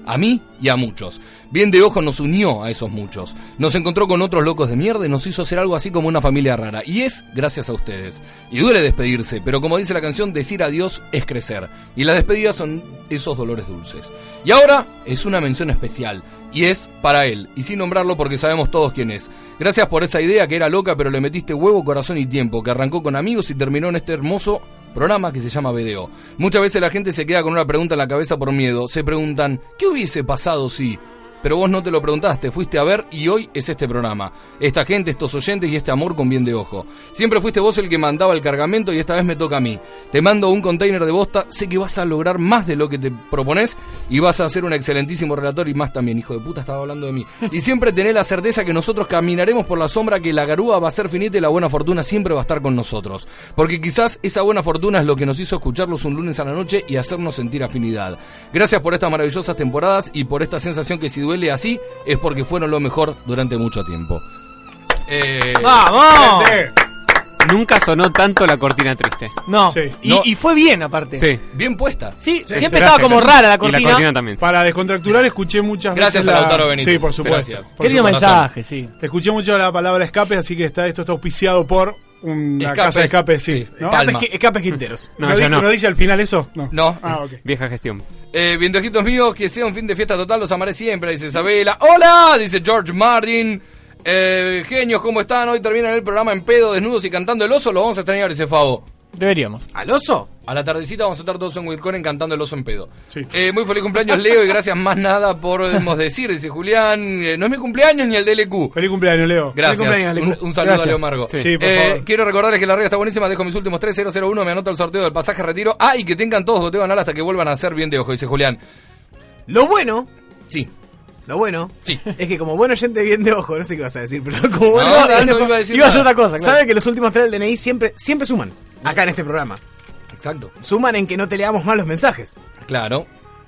A mí y a muchos. Bien de Ojo nos unió a esos muchos. Nos encontró con otros locos de mierda y nos hizo hacer algo así como una familia rara. Y es gracias a ustedes. Y duele despedirse, pero como dice la canción, decir adiós es crecer. Y las despedidas son esos dolores dulces. Y ahora es una mención especial. Y es para él. Y sin nombrarlo porque sabemos todos quién es. Gracias por esa idea que era loca, pero le metiste huevo, corazón y tiempo. Que arrancó con amigos y terminó en este hermoso programa que se llama BDO. Muchas veces la gente se queda con una pregunta en la cabeza por miedo. Se preguntan, ¿qué hubiese pasado si...? Pero vos no te lo preguntaste, fuiste a ver y hoy es este programa. Esta gente, estos oyentes y este amor con Bien de Ojo. Siempre fuiste vos el que mandaba el cargamento y esta vez me toca a mí. Te mando un container de bosta, sé que vas a lograr más de lo que te propones y vas a ser un excelentísimo relator y más también. Hijo de puta, estaba hablando de mí. Y siempre tenés la certeza que nosotros caminaremos por la sombra, que la garúa va a ser finita y la buena fortuna siempre va a estar con nosotros. Porque quizás esa buena fortuna es lo que nos hizo escucharlos un lunes a la noche y hacernos sentir afinidad. Gracias por estas maravillosas temporadas y por esta sensación que si duele así es porque fueron lo mejor durante mucho tiempo. ¡Vamos! Nunca sonó tanto la cortina triste. No. Sí. Y fue bien, aparte. Sí. Bien puesta. Sí, siempre Gracias, estaba como rara la Y cortina. la cortina también. Para descontracturar escuché muchas Gracias veces a Lautaro Benítez. Sí, por supuesto. Gracias. Por Qué lindo supuesto. mensaje, sí. Escuché mucho la palabra escape, así que esto está auspiciado por una Escapes, casa de escape, sí. sí. ¿no? Palma. Escapes Quinteros. No, ya no. ¿No dice al final eso? No. No. Ah, ok. Vieja gestión. Bien de ojitos míos, que sea un fin de fiesta total, los amaré siempre, dice Isabela. ¡Hola! Dice George Martin. Genios, ¿cómo están? Hoy terminan el programa en pedo, desnudos y cantando el oso. Lo vamos a extrañar, dice Favo. Deberíamos. ¿Al oso? A la tardecita vamos a estar todos en Wilcoren cantando el oso en pedo. Sí. Muy feliz cumpleaños, Leo, y gracias más nada podemos decir, dice Julián. No es mi cumpleaños ni el del LQ. Feliz cumpleaños, Leo. Gracias. Feliz cumpleaños, Lecu. Un saludo Gracias. a Leo Margo. Sí, por favor. Quiero recordarles que la radio está buenísima. Dejo mis últimos 3001. Me anota el sorteo del pasaje retiro. Ah, y que tengan todos goteo ganar hasta que vuelvan a ser Bien de Ojo, dice Julián. Lo bueno, Sí. Sí. es que como buen oyente Bien de Ojo, no sé qué vas a decir, pero como buen No, oyente no Bien de iba a Ojo, decir Iba a hacer nada. otra cosa, claro. sabe que los últimos 3 del DNI siempre suman. Acá en este programa. Exacto. Suman en que no te leamos mal los mensajes. Claro.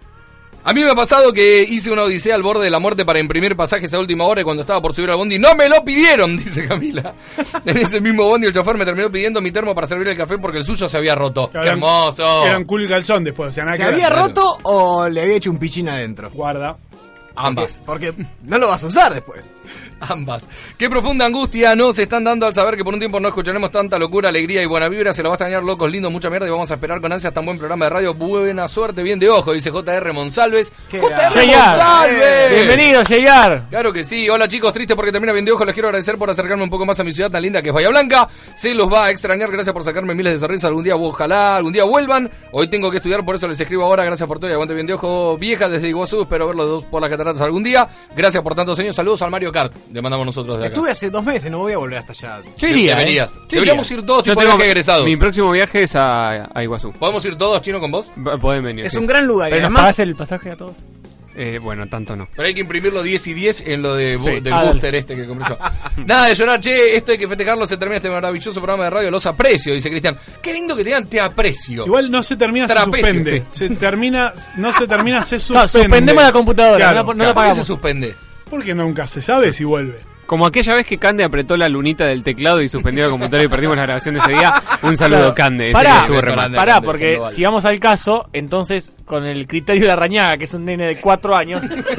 A mí me ha pasado que hice una odisea al borde de la muerte para imprimir pasajes a última hora y cuando estaba por subir al bondi ¡no me lo pidieron! Dice Camila. En ese mismo bondi el chofer me terminó pidiendo mi termo para servir el café porque el suyo se había roto. Claro, ¡Qué hermoso! Eran culo y calzón después, o sea, nada ¿Se que ver. había roto o le había hecho un pichín adentro? Guarda. Ambas. Porque no lo vas a usar después. Ambas. Qué profunda angustia nos están dando al saber que por un tiempo no escucharemos tanta locura, alegría y buena vibra. Se lo va a extrañar, locos, lindos, mucha mierda y vamos a esperar con ansias tan buen programa de radio. Buena suerte, Bien de Ojo, dice JR Monsalves. Qué ¡JR grande. Monsalves! Bienvenido, Llegar. Claro que sí. Hola chicos, triste porque termina Bien de Ojo. Les quiero agradecer por acercarme un poco más a mi ciudad tan linda que es Bahía Blanca. Se los va a extrañar. Gracias por sacarme miles de sonrisas. Algún día, ojalá, algún día vuelvan. Hoy tengo que estudiar, por eso les escribo ahora. Gracias por todo y aguante Bien de Ojo. Vieja desde Iguazú. Espero verlos dos por las cataratas algún día. Gracias por tantos años. Saludos al Mario Kart. Le mandamos nosotros de acá. Estuve hace 2 meses, no voy a volver hasta allá. Yo iría, Deberías. Yo Deberíamos iría. ir todos, Yo tipo tengo viaje egresados. mi próximo viaje es a Iguazú. ¿Podemos ir todos, Chino, con vos? Pueden venir. Es sí. un gran lugar. Y ¿Pero nos además, pagás el pasaje a todos? Bueno, tanto no. Pero hay que imprimirlo 10 y 10 en lo de Sí. del Ah, booster dale. este que compré yo. Nada de llorar, che, esto hay que festejarlo, se termina este maravilloso programa de radio, los aprecio, dice Cristian. Qué lindo que te digan te aprecio. Igual no se termina, se Trapecio, suspende. sí. Se termina, no se termina, se No, suspende. suspendemos la computadora, Claro, no la ¿Por qué se pagamos. suspende? Porque nunca se sabe si vuelve. Como aquella vez que Cande apretó la lunita del teclado y suspendió la computadora y perdimos la grabación de ese día. Un saludo, Claro. Cande. Ese Pará. que estuvo Beso re mal. grande. Pará, Grande, porque Sandoval. si vamos al caso, entonces con el criterio de la Rañaga, que es un nene de 4 años,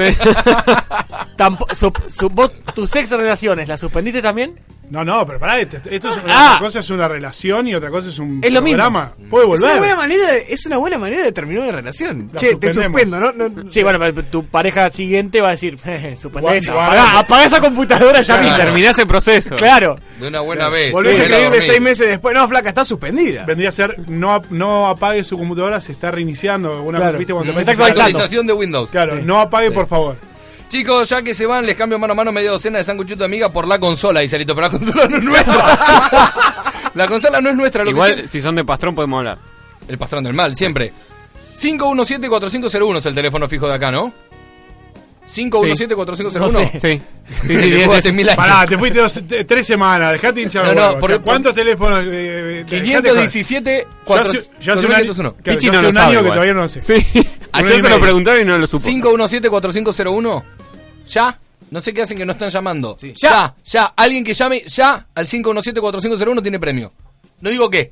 vos tus ex relaciones, ¿las suspendiste también? No, pero pará, esto es Ah. una cosa es una relación y otra cosa es un Es lo mismo. programa. Puede es una volver. buena manera de terminar una relación. La Che, te suspendemos. suspendo, ¿no? Sí, bueno, pero tu pareja siguiente va a decir, suspendé esa, Guarda. apagá esa computadora ya Y mismo. terminá ese proceso. Claro. De una buena vez. Volvés a Déjela escribirle dormir. 6 meses después. No, flaca, está suspendida. Vendría a ser no apague su computadora, se está reiniciando. Una Claro. cosa, ¿viste? Cuando te Está parece- actualizando. Actualización de Windows. Claro, Sí. no apague, Sí. por favor. Chicos, ya que se van, les cambio mano a mano media docena de sanguchito de amiga por la consola, dice Alito, pero la consola no es nuestra. La consola no es nuestra. Lo que Igual, sí- si son de Pastrón, podemos hablar. El pastrón del mal, siempre. 517-4501 es el teléfono fijo de acá, ¿no? 517-4501. No sé. Sí. Sí, Le sí, puedo sí, hacer sí. 1000 años. Pará, te fuiste 3 semanas, dejate hinchar No, los no, huevos. por- O sea, ¿cuántos por- teléfonos? 517 Yo hace un año, 4501. claro, Pichi yo no hace lo un sabe año que igual. todavía no lo sé. Sí. año Ayer y te lo medio. preguntaron y no lo supo. 517-4501. ¿Ya? No sé qué hacen que no están llamando. Sí. Ya. Alguien que llame ya al 517-4501 tiene premio. No digo qué.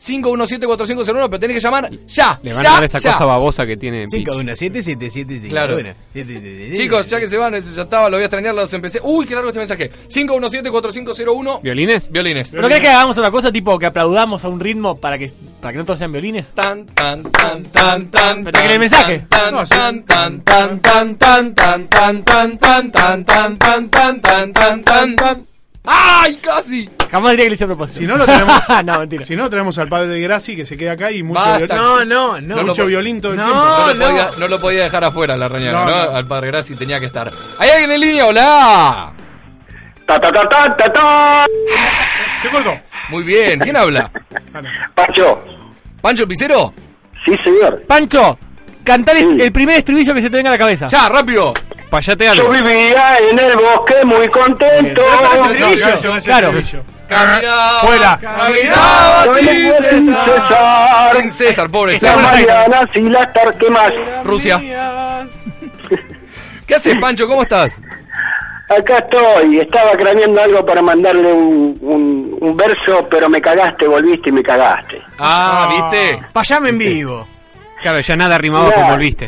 517-4501, pero tenés que llamar ya. Le van a dar esa cosa babosa que tiene Pitch. 517-7751. Claro. Chicos, ya que se van, ya estaba, lo voy a extrañar, los empecé. Uy, qué largo este mensaje. 517-4501. ¿Violines? Violines. ¿Pero no crees que hagamos otra cosa, tipo que aplaudamos a un ritmo para que no todos sean violines? Tan tan tan tan tan. Pero que el mensaje. Tan tan tan tan tan tan tan tan tan tan tan tan tan tan tan tan tan. ¡Ay, casi! Jamás diría que lo hice a propósito. Si no lo tenemos, no, mentira. si no traemos al padre de Graci que se queda acá y mucho, Basta. No. mucho violín todo el No. tiempo. No lo podía dejar afuera la reñaga, No, ¿no? no. Al padre Graci tenía que estar. ¿Hay alguien en línea? ¡Hola! Ta ta ta ta ta ta. Se cortó. Muy bien, ¿quién habla? Pancho. ¿Pancho el Picero? Sí, señor. Pancho, cantar Sí. el primer estribillo que se te venga a la cabeza. ¡Ya, rápido! Payate Yo algo. vivía en el bosque muy contento. Claro. Caminaba, Fuera. caminaba Yo sin le puedo sin cesar. cesar. Sin César, pobre Las César. mañanas y las tardes, ¿qué más? Rusia. ¿Qué haces, Pancho? ¿Cómo estás? Acá estoy. Estaba craneando algo para mandarle un verso, pero me cagaste, volviste y me cagaste. Ah, ¿viste? Payame en vivo. Claro, ya nada rimaba Mirá. con volviste.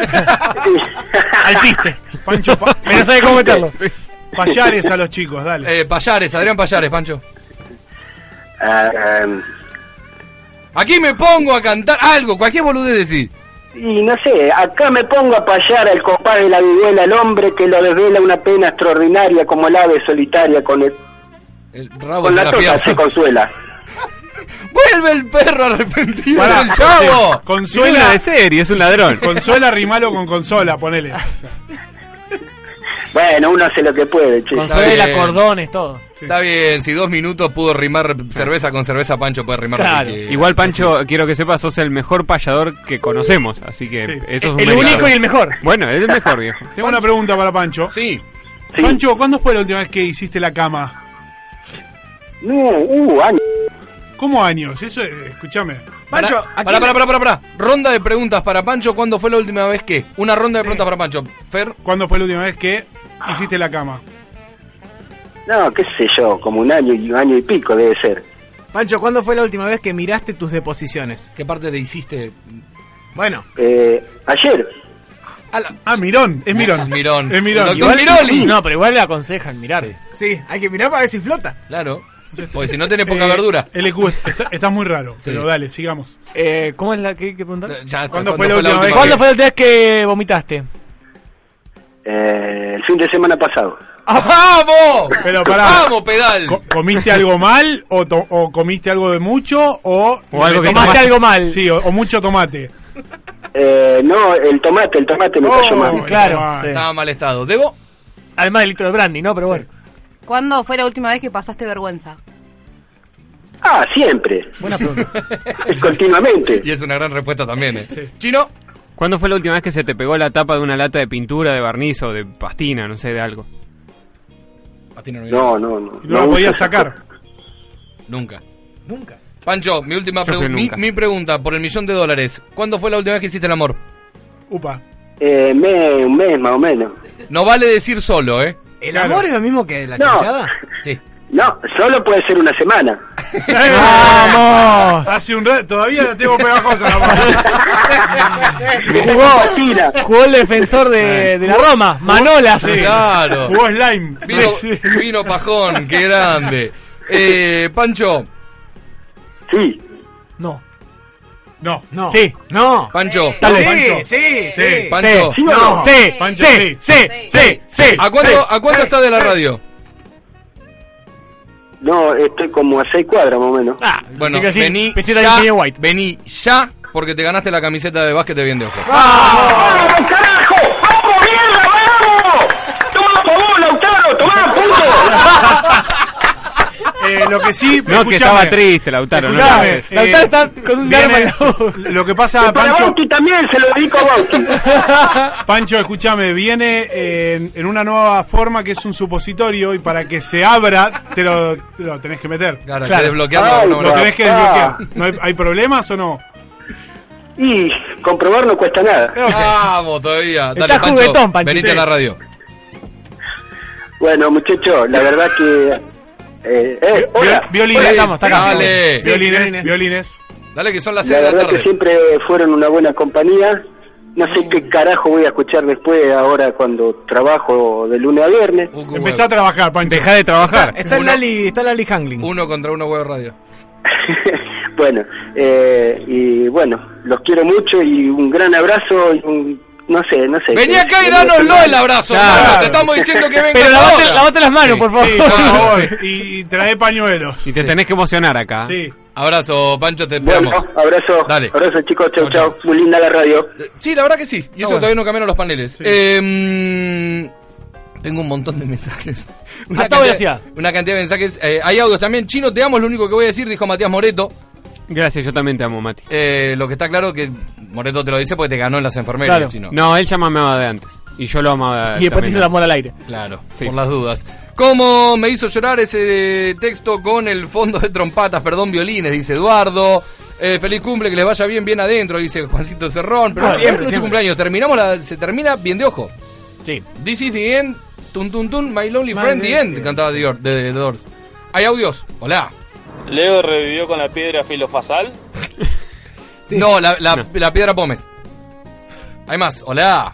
Al piste. Pancho, Pero no sabe cómo meterlo. payares a los chicos, dale. Payares, Adrián Payares, Pancho. Ah, Aquí me pongo a cantar algo, cualquier boludez decir. y no sé, acá me pongo a payar al compadre de la vihuela, al hombre que lo desvela una pena extraordinaria como el ave solitaria con El rabo con de la la tota pierna. se consuela. ¡Vuelve el perro arrepentido Pará, del chavo! Suena Consuela, de serie, es un ladrón. consuela, rimalo con consola, ponele. O sea, Bueno, uno hace lo que puede, che. Consuela, bien. cordones, todo. Está bien, si 2 minutos pudo rimar cerveza con cerveza, Pancho puede rimar lo que Claro. quiera. Igual, Pancho, quiero que sepas, sos el mejor payador que conocemos. Así que Sí. eso es un El mérito. único y el mejor. Bueno, es el mejor, viejo. tengo una pregunta para Pancho. Sí. Sí. Pancho, ¿cuándo fue la última vez que hiciste la cama? No, años. ¿Cómo años? Eso, escúchame. Pancho, Pará. Ronda de preguntas para Pancho. ¿Cuándo fue la última vez que? Una ronda de preguntas para Pancho. Fer, ¿Cuándo fue la última vez que hiciste la cama? No, qué sé yo, como un año y pico debe ser. Pancho, ¿cuándo fue la última vez que miraste tus deposiciones? ¿qué parte te hiciste? Bueno, Ayer. Mirón, es Mirón. Mirón. Es Mirón. El doctor Miroli. No, pero igual le aconsejan mirar. sí, hay que mirar para ver si flota. Claro. Porque si no tenés poca verdura. LQ, estás muy raro, Sí. pero dale, sigamos. ¿Cómo es la que hay que preguntar? Ya, ¿Cuándo fue la última vez? ¿Cuándo fue la última vez que vomitaste? El fin de semana pasado. ¡Vamos! Pero pará. ¡Vamos, pedal! ¿Comiste algo mal o comiste algo de mucho o algo que ¿Tomaste algo mal? Sí, o mucho tomate. No, el tomate me cayó mal. Claro, tomate. sí. Estaba mal estado. ¿Debo? Además del litro de brandy, ¿no? Pero bueno. ¿Cuándo fue la última vez que pasaste vergüenza? Ah, siempre. Buena pregunta. Continuamente. Y es una gran respuesta también, Chino. ¿Cuándo fue la última vez que se te pegó la tapa de una lata de pintura, de barniz o de pastina, no sé, de algo? A ti no, No. Y no lo podías sacar. Nunca. Nunca. Pancho, mi última Yo creo pregunta. nunca. Mi pregunta, por el $1.000.000. ¿Cuándo fue la última vez que hiciste el amor? Upa. Un mes más o menos. No vale decir solo, ¿eh? ¿El Claro. amor es lo mismo que la No. chanchada? Sí. No, solo puede ser una semana. ¡Vamos! Hace un rato, todavía la tengo pegajosa la mano. Jugó el defensor de la Roma, Manolas. Claro. Jugó slime. Vino Pajón, qué grande. Pancho, Sí. No. No. No. Sí. No. Pancho. Tal vez. Sí, sí, sí. Pancho. ¿Sí o no? Sí, Pancho, sí, sí. ¿A cuánto está de la radio? No, estoy como a 6 cuadras más o menos. Ah, Bueno, así que sí, vení peseta ya, de Kanye White. vení ya, porque te ganaste la camiseta de básquet de bien de ojos. ¡Vamos, carajo! ¡Vamos, mierda, vamos! ¡Toma por vos, Lautaro! ¡Tomá, puto! Lo que sí, No, que escuchame. estaba triste, Lautaro. No Escuchame, sabes. Lautaro está con un viene- arma en la boca. Lo que pasa, Para Pancho, Bauti también se lo dedico a Bauti. Pancho, escúchame, viene en una nueva forma que es un supositorio y para que se abra te lo tenés que meter. Claro, hay Claro. que desbloquearlo. Ay, no, Lo no. tenés que desbloquear. ¿No hay problemas o no? Y comprobar no cuesta nada. Vamos todavía. Dale, Está Pancho, juguetón, Pancho. venite Sí. a la radio. Bueno, muchachos, la verdad que Hola. Violines. Hola. Estamos, está acá. Dale. Violines. Dale, que son las La 6 de la verdad que tarde. siempre fueron una buena compañía. No sé qué carajo voy a escuchar después, ahora cuando trabajo de lunes a viernes. Qué Empezá a huevo. trabajar, Pancho. Deja de trabajar. Está el Lali Hangling. 1 contra 1 huevo radio. Bueno, y bueno, los quiero mucho y un gran abrazo y un... No sé. Vení acá y dánoslo el abrazo, Claro. hermano. Te estamos diciendo que vengas Pero ahora. lavate las manos, por favor. Sí, por favor. Y trae pañuelos. Y te tenés que emocionar acá. Sí. Abrazo, Pancho, te Bueno, esperamos. abrazo. Dale. Abrazo, chicos. Chau, Chau, chau. Muy linda la radio. Sí, la verdad que sí. Y eso bueno. todavía no cambiaron los paneles. Tengo un montón de mensajes. Hasta velocidad. Una cantidad de mensajes. Hay audios también. Chino, te amo, es lo único que voy a decir, dijo Matías Moreto. Gracias, yo también te amo, Mati. Lo que está claro que Moreto te lo dice porque te ganó en las enfermeras. Claro. Chino. No, él ya me amaba de antes. Y yo lo amaba Y después te también. hizo el amor al aire. Claro, Sí. por las dudas. ¿Cómo me hizo llorar ese texto con el fondo de trompatas? Perdón, violines, dice Eduardo. Feliz cumple, que les vaya bien adentro, dice Juancito Cerrón. Pero Siempre. tu cumpleaños. Se termina bien de ojo. Sí. This is the end. Tun tun tun, my lonely My friend, the lonely end. Cantaba The Doors. ¿Hay audios? Hola. Leo revivió con la piedra filofasal. No, la piedra Pómez. Hay más. Hola.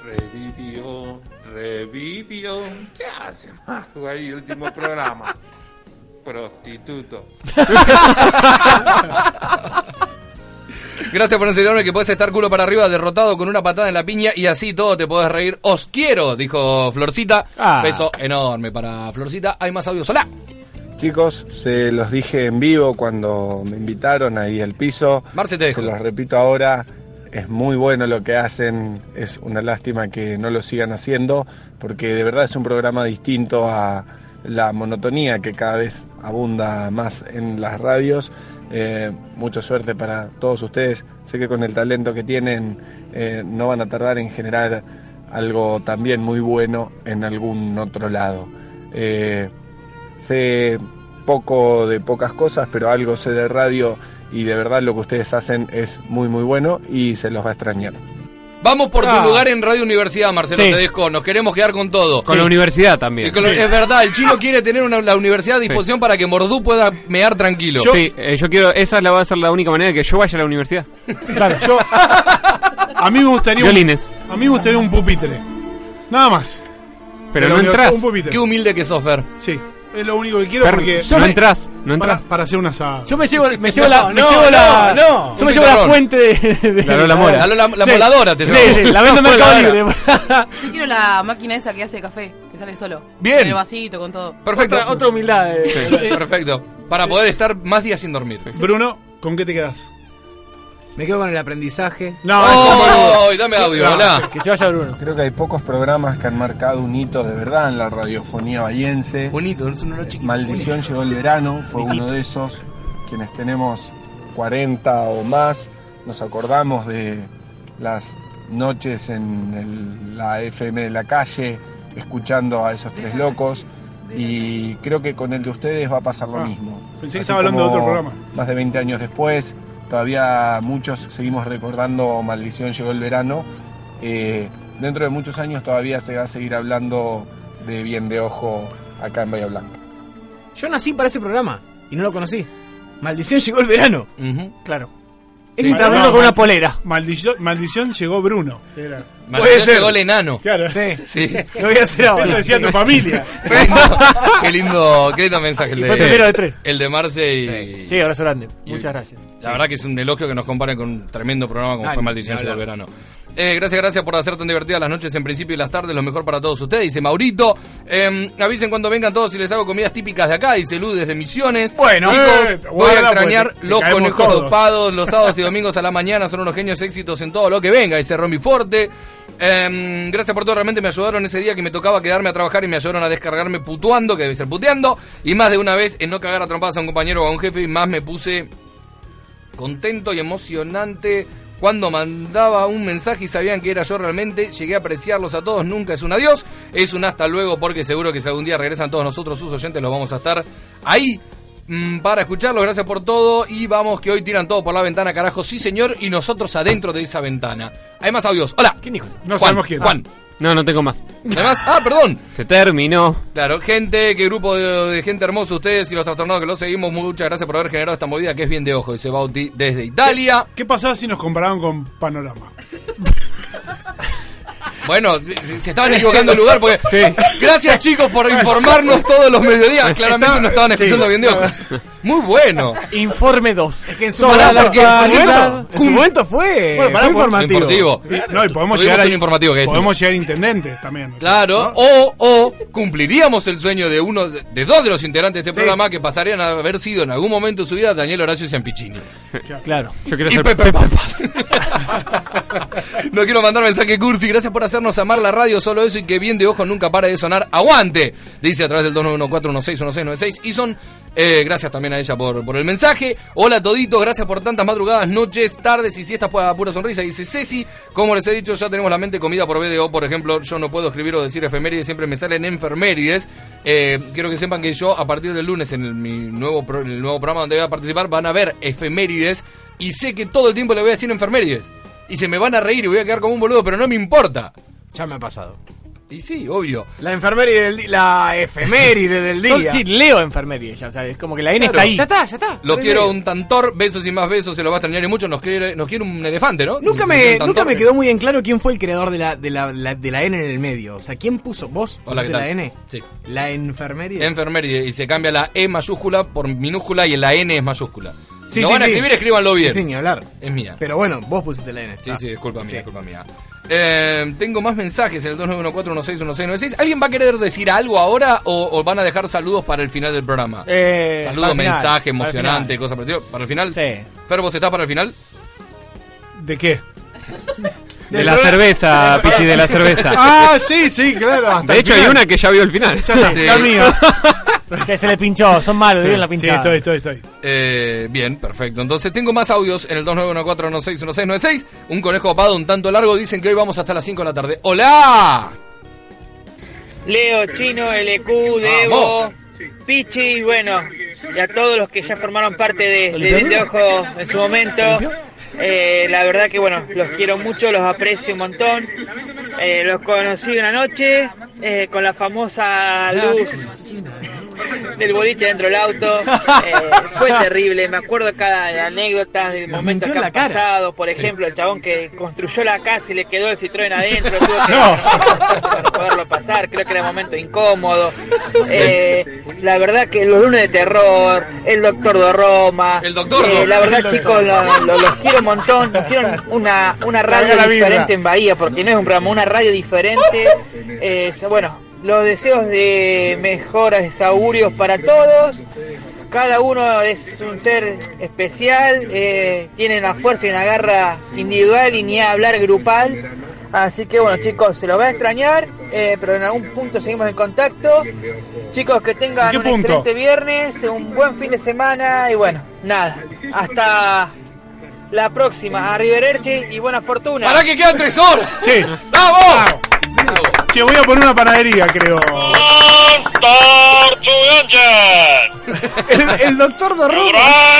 Revivió. ¿Qué hace, Mago, ahí el último programa? Prostituto. Gracias por enseñarme que podés estar culo para arriba derrotado con una patada en la piña y así todo te podés reír. Os quiero, dijo Florcita. Ah. Beso enorme para Florcita. Hay más audios. Hola. Chicos, se los dije en vivo cuando me invitaron ahí al piso. Marce, te dejo. Se los repito ahora. Es muy bueno lo que hacen. Es una lástima que no lo sigan haciendo porque de verdad es un programa distinto a la monotonía que cada vez abunda más en las radios. Mucha suerte para todos ustedes. Sé que con el talento que tienen no van a tardar en generar algo también muy bueno en algún otro lado. Sé poco de pocas cosas, pero algo sé de radio y de verdad lo que ustedes hacen es muy bueno y se los va a extrañar. Vamos por tu lugar en Radio Universidad, Marcelo Tedesco. Nos queremos quedar con todo. Con la universidad también. Es verdad, el chino quiere tener la universidad a disposición para que Mordú pueda mear tranquilo. Sí, yo quiero, esa va a ser la única manera de que yo vaya a la universidad. Claro, a mí me gustaría Violines. A mí me gustaría un pupitre. Nada más. Pero De no la entras. Un pupitre. Qué humilde que sos, Fer. Sí. Es lo único que quiero porque no entras. para hacer un asado. Yo me llevo la no. yo me llevo la fuente de La Lola Mora. La Sí. moladora te Sí, llevo. sí, la vendo en Mercado Libre. Yo quiero la máquina esa que hace café, que sale solo. Bien. Con el vasito, con todo. Perfecto. Otra humildad. Sí, perfecto. Para poder estar más días sin dormir. Bruno, ¿con qué te quedas? Me quedo con el aprendizaje. No, ¡Oh! Dame audio, No, hola. Que se vaya Bruno. Creo que hay pocos programas que han marcado un hito de verdad en la radiofonía bahiense. Bonito, es uno chiquito. Maldición llegó el verano, fue uno de esos. Quienes tenemos 40 o más, nos acordamos de las noches en la FM de la calle, escuchando a esos tres locos. Y creo que con el de ustedes va a pasar lo mismo. Pensé que Así estaba hablando de como otro programa. Más de 20 años después, todavía muchos seguimos recordando Maldición llegó el verano. Dentro de muchos años todavía se va a seguir hablando de Bien de Ojo acá en Bahía Blanca. Yo nací para ese programa y no lo conocí. Maldición llegó el verano. Claro. Es Entra Bruno con una polera. Maldición llegó Bruno. Era. Puede ser. Llegó el enano. Claro. Sí. Sí. Lo voy a hacer ahora. Eso decía tu familia. Qué lindo mensaje el Fue el primero de tres. el de Marce y... Sí, abrazo grande. Y- Muchas gracias. La verdad que es un elogio que nos comparen con un tremendo programa como Ah, fue Maldición ni llegó el hablar. verano. Gracias por hacer tan divertidas las noches en principio y las tardes, lo mejor para todos ustedes, dice Maurito. Avisen cuando vengan todos y les hago comidas típicas de acá, dice Lu desde Misiones. Bueno, chicos, voy a guarda, extrañar pues, te los caemos conejos todos. dopados los sábados y domingos a la mañana, son unos genios éxitos en todo lo que venga, dice Romy Forte. Gracias por todo, realmente me ayudaron ese día que me tocaba quedarme a trabajar y me ayudaron a descargarme putuando, que debe ser puteando, y más de una vez en no cagar a trompadas a un compañero o a un jefe, y más me puse contento y emocionante cuando mandaba un mensaje y sabían que era yo realmente. Llegué a apreciarlos a todos, nunca es un adiós, es un hasta luego, porque seguro que si algún día regresan todos nosotros, sus oyentes, los vamos a estar ahí para escucharlos. Gracias por todo y vamos que hoy tiran todo por la ventana, carajo, sí señor, y nosotros adentro de esa ventana. Hay más audios. Hola. ¿Quién dijo? No Juan, sabemos quién. Juan. No tengo más. Además, perdón. Se terminó. Claro, gente, qué grupo de gente hermosa ustedes y los trastornados que los seguimos. Muchas gracias por haber generado esta movida que es bien de ojo, dice Bauti desde Italia. ¿Qué pasaba si nos comparaban con Panorama? Bueno, se estaban equivocando el lugar porque... Gracias, chicos, por informarnos todos los mediodías. Claramente no estaban escuchando bien de ojo. Muy bueno. Informe 2. Es que en su momento fue, fue informativo. No, y podemos llegar a intendentes también. Claro, ¿no? o cumpliríamos el sueño de uno, de dos de los integrantes de este programa que pasarían a haber sido en algún momento de su vida Daniel Horacio Ciampicini. Claro. Yo quiero Y ser Pepe Papas. No quiero mandar mensaje cursi. Gracias por hacernos amar la radio, solo eso y que bien de ojo nunca pare de sonar. ¡Aguante! Dice a través del 2914161696. Y son... gracias también a ella por el mensaje. Hola toditos, gracias por tantas madrugadas, noches, tardes y siestas para pura sonrisa. Dice Ceci, como les he dicho, ya tenemos la mente comida por BDO. Por ejemplo, yo no puedo escribir o decir efemérides, siempre me salen enfermérides. Quiero que sepan que yo a partir del lunes en el nuevo programa donde voy a participar van a ver efemérides y sé que todo el tiempo le voy a decir enfermérides y se me van a reír y voy a quedar como un boludo, pero no me importa. Ya me ha pasado. Y sí, obvio. La efeméride del día. Sí, leo enfermería, ya sabes, como que la N está ahí. Ya está. Lo quiero un tantor, besos y más besos, se lo va a extrañar y mucho. Nos quiere un elefante, ¿no? Nunca me quedó muy en claro quién fue el creador de la N en el medio. O sea, ¿quién puso? ¿Vos Hola, pusiste ¿qué tal? la N? Sí. La enfermería. Enfermería, y se cambia la E mayúscula por minúscula y la N es mayúscula. Si Sí, lo sí, van a sí. escribir, escríbanlo bien. Sí, ni hablar. Es mía. Pero bueno, vos pusiste la N. Sí, disculpa mía. Tengo más mensajes en el 2914161696. ¿Alguien va a querer decir algo ahora o van a dejar saludos para el final del programa? Saludos, mensaje emocionante, cosas por el estilo. ¿Para el final? Sí. Fer, ¿vos estás para el final? ¿De qué? De la cerveza, Pichi, de la cerveza. Sí, claro. hasta De el hecho, hay final. una que ya vio el final. Sí. Se le pinchó, son malos, viven la pinchada. Sí, estoy. Bien, perfecto. Entonces tengo más audios en el 2914161696. Un conejo copado un tanto largo. Dicen que hoy vamos hasta las 5 de la tarde. ¡Hola! Leo, Chino, LQ, Debo, Pichi, bueno, y a todos los que ya formaron parte de Bien de Ojo en su momento. La verdad que bueno, los quiero mucho, los aprecio un montón. Los conocí una noche con la famosa luz del boliche dentro del auto. Fue terrible, me acuerdo cada anécdota del momento que han pasado. Por ejemplo, el chabón que construyó la casa y le quedó el Citroën adentro, tuvo que para poderlo pasar. Creo que era un momento incómodo. La verdad que los lunes de terror, el Doctor de Roma, la verdad chicos, los quiero un montón. Hicieron una radio diferente en Bahía, porque no es un programa, una radio diferente. Bueno, los deseos de mejores augurios para todos. Cada uno es un ser especial, tiene una fuerza y una garra individual y ni a hablar grupal. Así que bueno chicos, se los va a extrañar, pero en algún punto seguimos en contacto. Chicos, que tengan un excelente viernes, un buen fin de semana y bueno, nada, hasta la próxima. Arrivederci y buena fortuna. ¡Para que quedan 3 horas! Sí. ¡Bravo! Che, voy a poner una panadería, creo. El Doctor de Roma.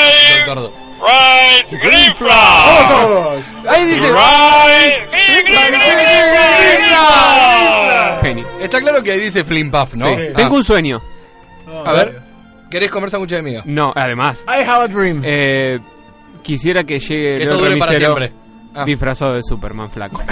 ¡Vamos todos! Ahí dice. Genio. Está claro que ahí dice Flimpaf, ¿no? Sí. Tengo un sueño. A ver, ¿querés comer sándwich de miga? No, además. I have a dream. Quisiera que llegue Que el esto dure para siempre. Disfrazado de Superman flaco.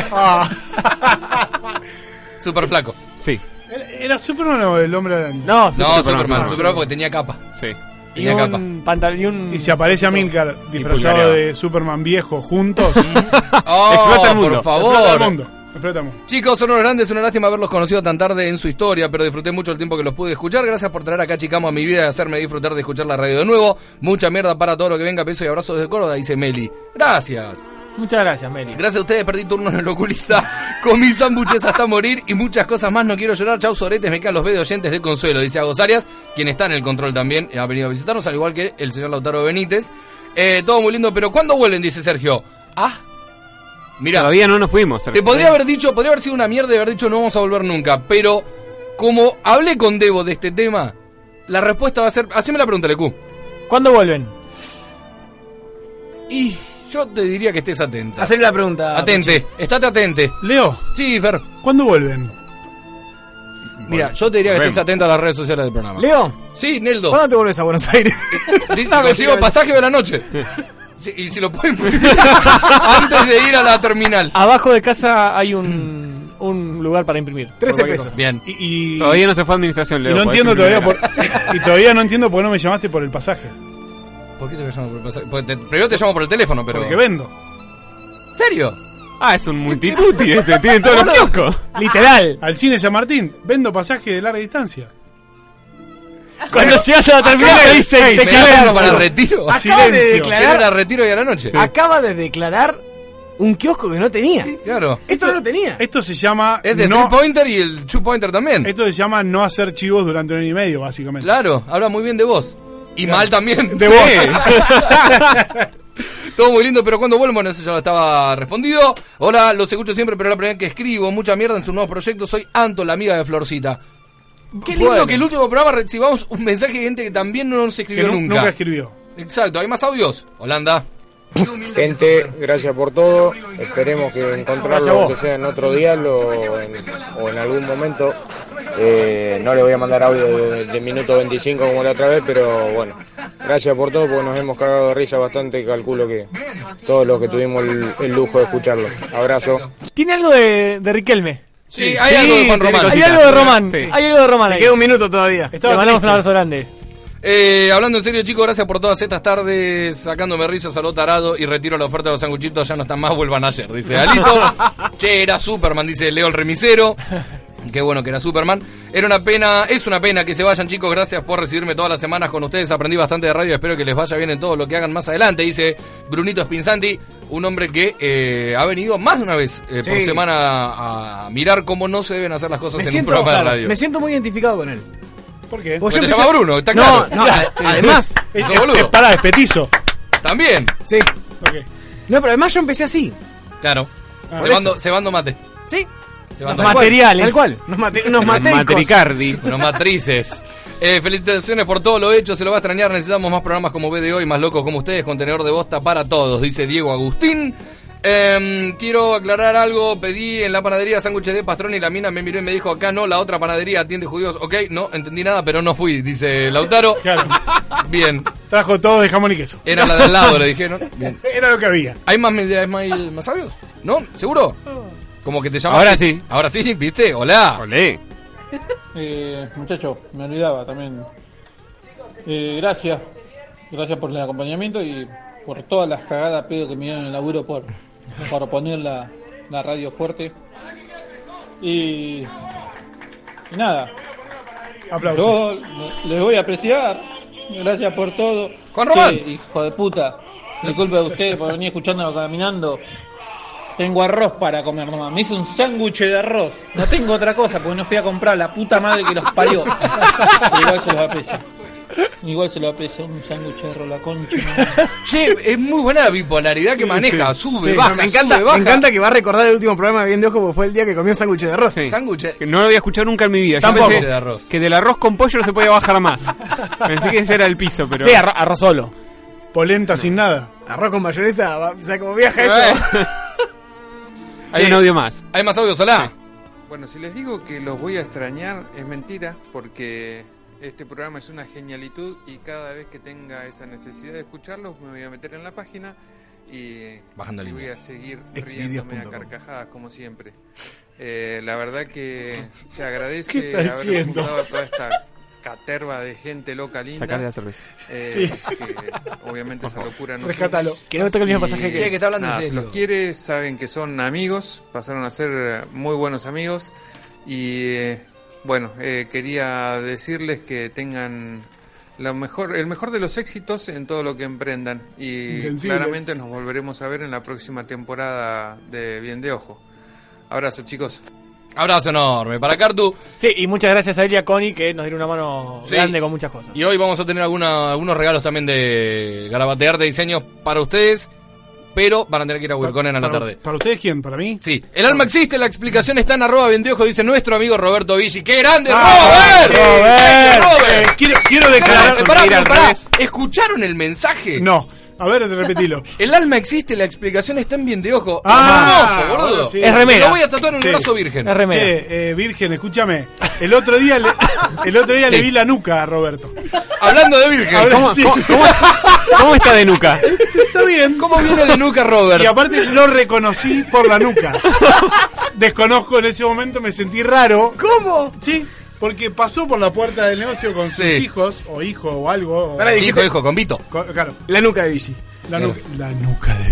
Super flaco. Sí. ¿Era Superman o el hombre araña? No, Superman porque tenía capa. Sí. Y un pantalón. Y si aparece Amilcar disfrazado de Superman viejo juntos. Explota el mundo. Por favor. Explota el mundo. Chicos, son unos grandes, una lástima haberlos conocido tan tarde en su historia, pero disfruté mucho el tiempo que los pude escuchar. Gracias por traer acá Chicamo a mi vida y hacerme disfrutar de escuchar la radio de nuevo. Mucha mierda para todo lo que venga, besos y abrazos desde Córdoba, dice Meli. Gracias. Muchas gracias, Meli. Gracias a ustedes, perdí turno en el oculista. Comí sándwiches hasta morir y muchas cosas más. No quiero llorar. Chau, soretes, me quedan los de oyentes de consuelo, dice Agos Arias, quien está en el control también. Ha venido a visitarnos, al igual que el señor Lautaro Benítez. Todo muy lindo, pero ¿cuándo vuelven? Dice Sergio. Mirá, todavía no nos fuimos. Te podría haber sido una mierda de haber dicho no vamos a volver nunca, pero como hablé con Debo de este tema, la respuesta va a ser, haceme la pregunta, Lecu. ¿Cuándo vuelven? Y Yo te diría que estés atenta. Hacerle la pregunta. Atente, estate atente. Leo. Sí, Fer. ¿Cuándo vuelven? Mira, yo te diría que estés atento a las redes sociales del programa. Leo. Sí, Neldo. ¿Cuándo te vuelves a Buenos Aires? Dice, consigo pasaje de la noche. Sí, y si lo pueden antes de ir a la terminal. Abajo de casa hay un lugar para imprimir. 13 pesos. Bien. Y Todavía no se fue a administración, Leo. no entiendo todavía y todavía no entiendo por qué no me llamaste por el pasaje. ¿Por qué te llamo por el pasaje? Porque primero te llamo por el teléfono, pero... Porque vendo. ¿Serio? Ah, es un multituti tiene todos los kioscos. Literal. Al cine San Martín, vendo pasaje de larga distancia. Cuando llegas a la terminal te dicen, te quedas para retiro. Acaba de declarar. Era retiro y a la noche. Acaba de declarar un kiosco que no tenía. Claro. Esto no lo tenía. Esto se llama... Es de 3-pointer y el 2-pointer también. Esto se llama no hacer chivos durante un año y medio, básicamente. Claro, habla muy bien de vos. Y claro. mal también. De vos. Todo muy lindo, pero cuando vuelvo, bueno, eso ya lo estaba respondido. Hola, los escucho siempre, pero es la primera vez que escribo. Mucha mierda en sus nuevos proyectos. Soy Anto, la amiga de Florcita. Qué lindo que el último programa recibamos un mensaje de gente que también no nos escribió que nunca. Nunca escribió. Exacto, ¿hay más audios? Holanda. Gente, gracias por todo. Esperemos que encontrarlo, que sea en otro diálogo o en algún momento. No le voy a mandar audio de minuto 25 como la otra vez, pero bueno, gracias por todo porque nos hemos cagado de risa bastante. Calculo que todos los que tuvimos el lujo de escucharlo. Abrazo. Tiene algo de Riquelme. Sí, hay algo de Juan Román. Hay algo de Román. Sí. Hay algo de Román. Me queda un minuto todavía. Le mandamos un abrazo grande. Hablando en serio, chicos, gracias por todas estas tardes sacándome risas a lo tarado y retiro la oferta de los sanguchitos, ya no están más, vuelvan ayer, dice Alito. Che, era Superman, dice Leo el remisero. Qué bueno que era Superman. Era una pena, es una pena que se vayan, chicos. Gracias por recibirme todas las semanas con ustedes. Aprendí bastante de radio. Espero que les vaya bien en todo lo que hagan más adelante. Dice Brunito Spinzanti, un hombre que ha venido más de una vez por semana a mirar cómo no se deben hacer las cosas en un programa de radio. Me siento muy identificado con él. ¿Por qué? Porque te llama Bruno, está claro. No, además. Es petizo. También. Sí. Okay. No, pero además yo empecé así. Claro. Cebando mate. Sí. Materiales. Tal cual. Unos Matricardi. Unos matrices. Felicitaciones por todo lo hecho. Se lo va a extrañar. Necesitamos más programas como BDO y más locos como ustedes. Contenedor de bosta para todos, dice Diego Agustín. Quiero aclarar algo. Pedí en la panadería sándwiches de pastrón y la mina me miró y me dijo: acá no, la otra panadería atiende judíos. Ok, no entendí nada, pero no fui, dice Lautaro. Claro. Bien. Trajo todo de jamón y queso. Era la de al lado, le dijeron. Bien. Era lo que había. ¿Hay más sabios? ¿No? ¿Seguro? Como que te llamas. Ahora sí. Ahora sí, ¿viste? Hola. Olé. Muchacho, me olvidaba también. Gracias por el acompañamiento y por todas las cagadas pedo que me dieron en el laburo por poner la radio fuerte. Y nada. Aplausos. Yo les voy a apreciar. Gracias por todo. Juan Román. Hijo de puta. Disculpe a ustedes por venir escuchándolo caminando. Tengo arroz para comer nomás. Me hice un sándwich de arroz. No tengo otra cosa porque no fui a comprar, la puta madre que los parió. Pero igual se los aprecio. Igual se lo aprecio, un sándwich de arroz, la concha. Che, es muy buena la bipolaridad que maneja. Sube, baja, me encanta, sube, baja. Me encanta que va a recordar el último programa de Bien de Ojo porque fue el día que comió sándwich de arroz. Sí. Sándwich. Que no lo había escuchado nunca en mi vida. Tampoco. Yo pensé De arroz. que del arroz con pollo no se podía bajar más. Pensé que ese era el piso, pero... Sí, arroz solo. Polenta sin nada. Arroz con mayonesa, o sea, como viaja eso. Hay un audio más. ¿Hay más audios? Hola. Bueno, si les digo que los voy a extrañar, es mentira, porque este programa es una genialitud y cada vez que tenga esa necesidad de escucharlos me voy a meter en la página y voy a seguir riéndome a carcajadas como siempre. La verdad que se agradece haber juntado a toda esta caterva de gente loca linda. Sacarle la cerveza. Que obviamente esa locura no rescátalo. Que no me toque el mismo pasaje que está hablando en serio. Si los quiere, saben que son amigos, pasaron a ser muy buenos amigos y bueno, quería decirles que tengan el mejor de los éxitos en todo lo que emprendan y claramente nos volveremos a ver en la próxima temporada de Bien de Ojo. Abrazo, chicos. Abrazo enorme para Cartu. Sí, y muchas gracias a él y a Connie que nos dieron una mano grande con muchas cosas. Y hoy vamos a tener algunos regalos también de Garabatear de diseños para ustedes, pero van a tener que ir a Wilconen a la tarde. ¿Para ustedes quién? ¿Para mí? Sí. El alma existe, la explicación está en @Vendeojo, dice nuestro amigo Roberto Villi. ¡Qué grande, Robert! Quiero declarar... Pará. ¿Escucharon el mensaje? No. A ver, repetilo. El alma existe, la explicación está en Bien de Ojo. Ah, hermoso, boludo. sí. Es remera. Lo voy a tatuar en un brazo virgen. Es remera. Che, virgen, escúchame. El otro día le vi la nuca a Roberto. Hablando de virgen. ¿Cómo está de nuca? Está bien. ¿Cómo viene de nuca, Robert? Y aparte lo reconocí por la nuca. Desconozco en ese momento, me sentí raro. ¿Cómo? Sí, porque pasó por la puerta del negocio con sus Sí. hijos, o hijo, o algo. Ahora dijiste- Hijo, con Vito. Claro, La nuca de Vichy. la nuca de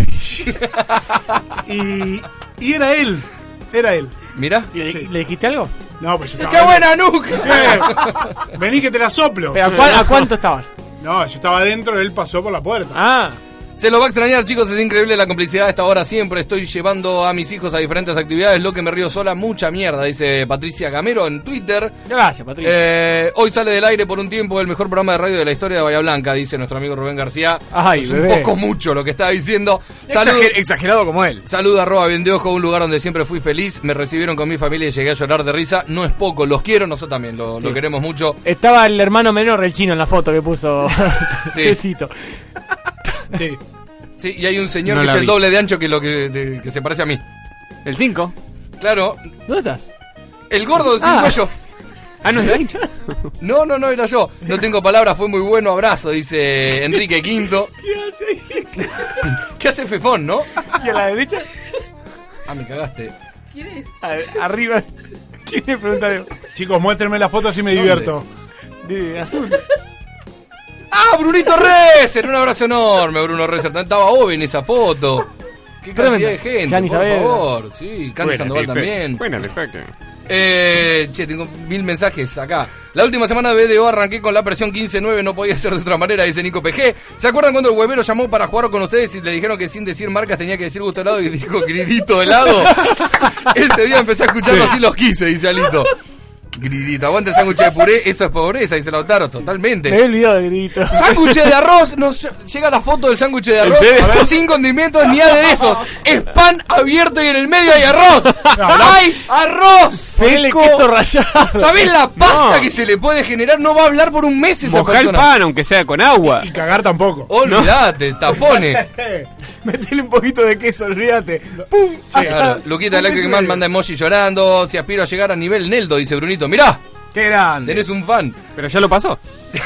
Vichy. Y era él. Era él. Mirá. ¿Le dijiste algo? No, pues yo estaba. ¡Qué buena nuca! Vení que te la soplo. Pero, ¿a cuánto estabas? No, yo estaba adentro, él pasó por la puerta. Ah. Se lo va a extrañar, chicos, es increíble la complicidad a esta hora siempre. Estoy llevando a mis hijos a diferentes actividades, lo que me río sola, mucha mierda, dice Patricia Gamero en Twitter. Gracias, Patricia. Hoy sale del aire por un tiempo el mejor programa de radio de la historia de Bahía Blanca, dice nuestro amigo Rubén García. Ay, es bebé. un poco mucho lo que está diciendo. Exagerado como él. Saluda @Bien de Ojo, un lugar donde siempre fui feliz. Me recibieron con mi familia y llegué a llorar de risa. No es poco, los quiero, nosotros también lo queremos mucho. Estaba el hermano menor, el chino, en la foto que puso. Sí. Tecito. Sí. Sí, y hay un señor No que la es el vi. doble de ancho que lo que se parece a mí. El 5. Claro, ¿Dónde estás? el gordo del cincuello. Ah, no es de ancho. No, era yo. No tengo palabras, fue muy bueno, abrazo, dice Enrique Quinto. ¿Qué hace Fefón, no? ¿Y a la derecha? Ah, me cagaste. ¿Quién es? Arriba. ¿Quién le pregunta Diego? Chicos, muéstrenme la foto así me ¿Dónde? divierto. De azul. ¡Ah, Brunito Rezer! Un abrazo enorme, Bruno Rezer. Estaba Obi en esa foto. Qué cantidad Tremendo. de gente, Gianni por Saavedra. favor. Sí, Candy Sandoval también. Buena, perfecto. Che, tengo 1000 mensajes acá. La última semana de BDO arranqué con la presión 15-9, no podía ser de otra manera, dice Nico PG. ¿Se acuerdan cuando el huevero llamó para jugar con ustedes y le dijeron que sin decir marcas tenía que decir gusto helado y dijo gridito helado? Ese día empecé a escucharlo así los quise, dice Alito. Gridito, aguanta el sándwich de puré, eso es pobreza, dice Lautaro, totalmente. Me he olvidado de grito. Sándwich de arroz, nos llega la foto del sándwich de arroz, sin condimentos ni aderezos. Es pan abierto y en el medio hay arroz. ¡Hay arroz! Ponele queso rallado. ¿Sabés la pasta que se le puede generar? No va a hablar por un mes esa Mojar el persona. pan, aunque sea con agua. Y cagar tampoco. Olvídate, tapones. Metele un poquito de queso, olvídate. ¡Pum! Sí, claro. Luquita Electric Man manda emoji llorando. Si aspiro a llegar a nivel Neldo, dice Brunito. Mirá, ¡Qué grande! tenés un fan. Pero ya lo pasó.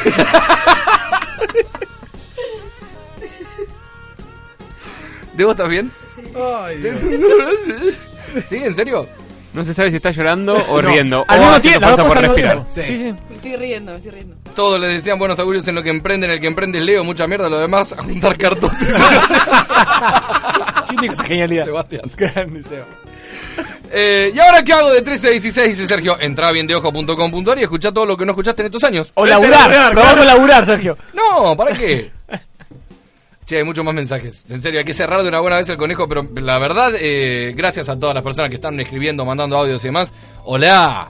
¿De vos estás bien? Ay, ¿Sí? ¿En serio? No se sabe si está llorando o riendo. Al O mismo haciendo tiempo, las fuerza dos por cosas al mismo respirar. tiempo. Sí, sí. Me estoy riendo, me estoy riendo. Todos le decían buenos augurios en lo que emprenden. El que emprende es Leo, mucha mierda. Lo demás, a juntar cartones. ¿Quién tiene esa genialidad? Sebastián. Grande, Seba. ¿Y ahora qué hago de 13 a 16? Dice Sergio. Entrá a biendeojo.com.ar y escuchá todo lo que no escuchaste en estos años. O laburar, probando laburar, Sergio. No, ¿para qué? Che, hay muchos más mensajes. En serio, hay que cerrar de una buena vez el conejo, pero la verdad, gracias a todas las personas que están escribiendo, mandando audios y demás. Hola.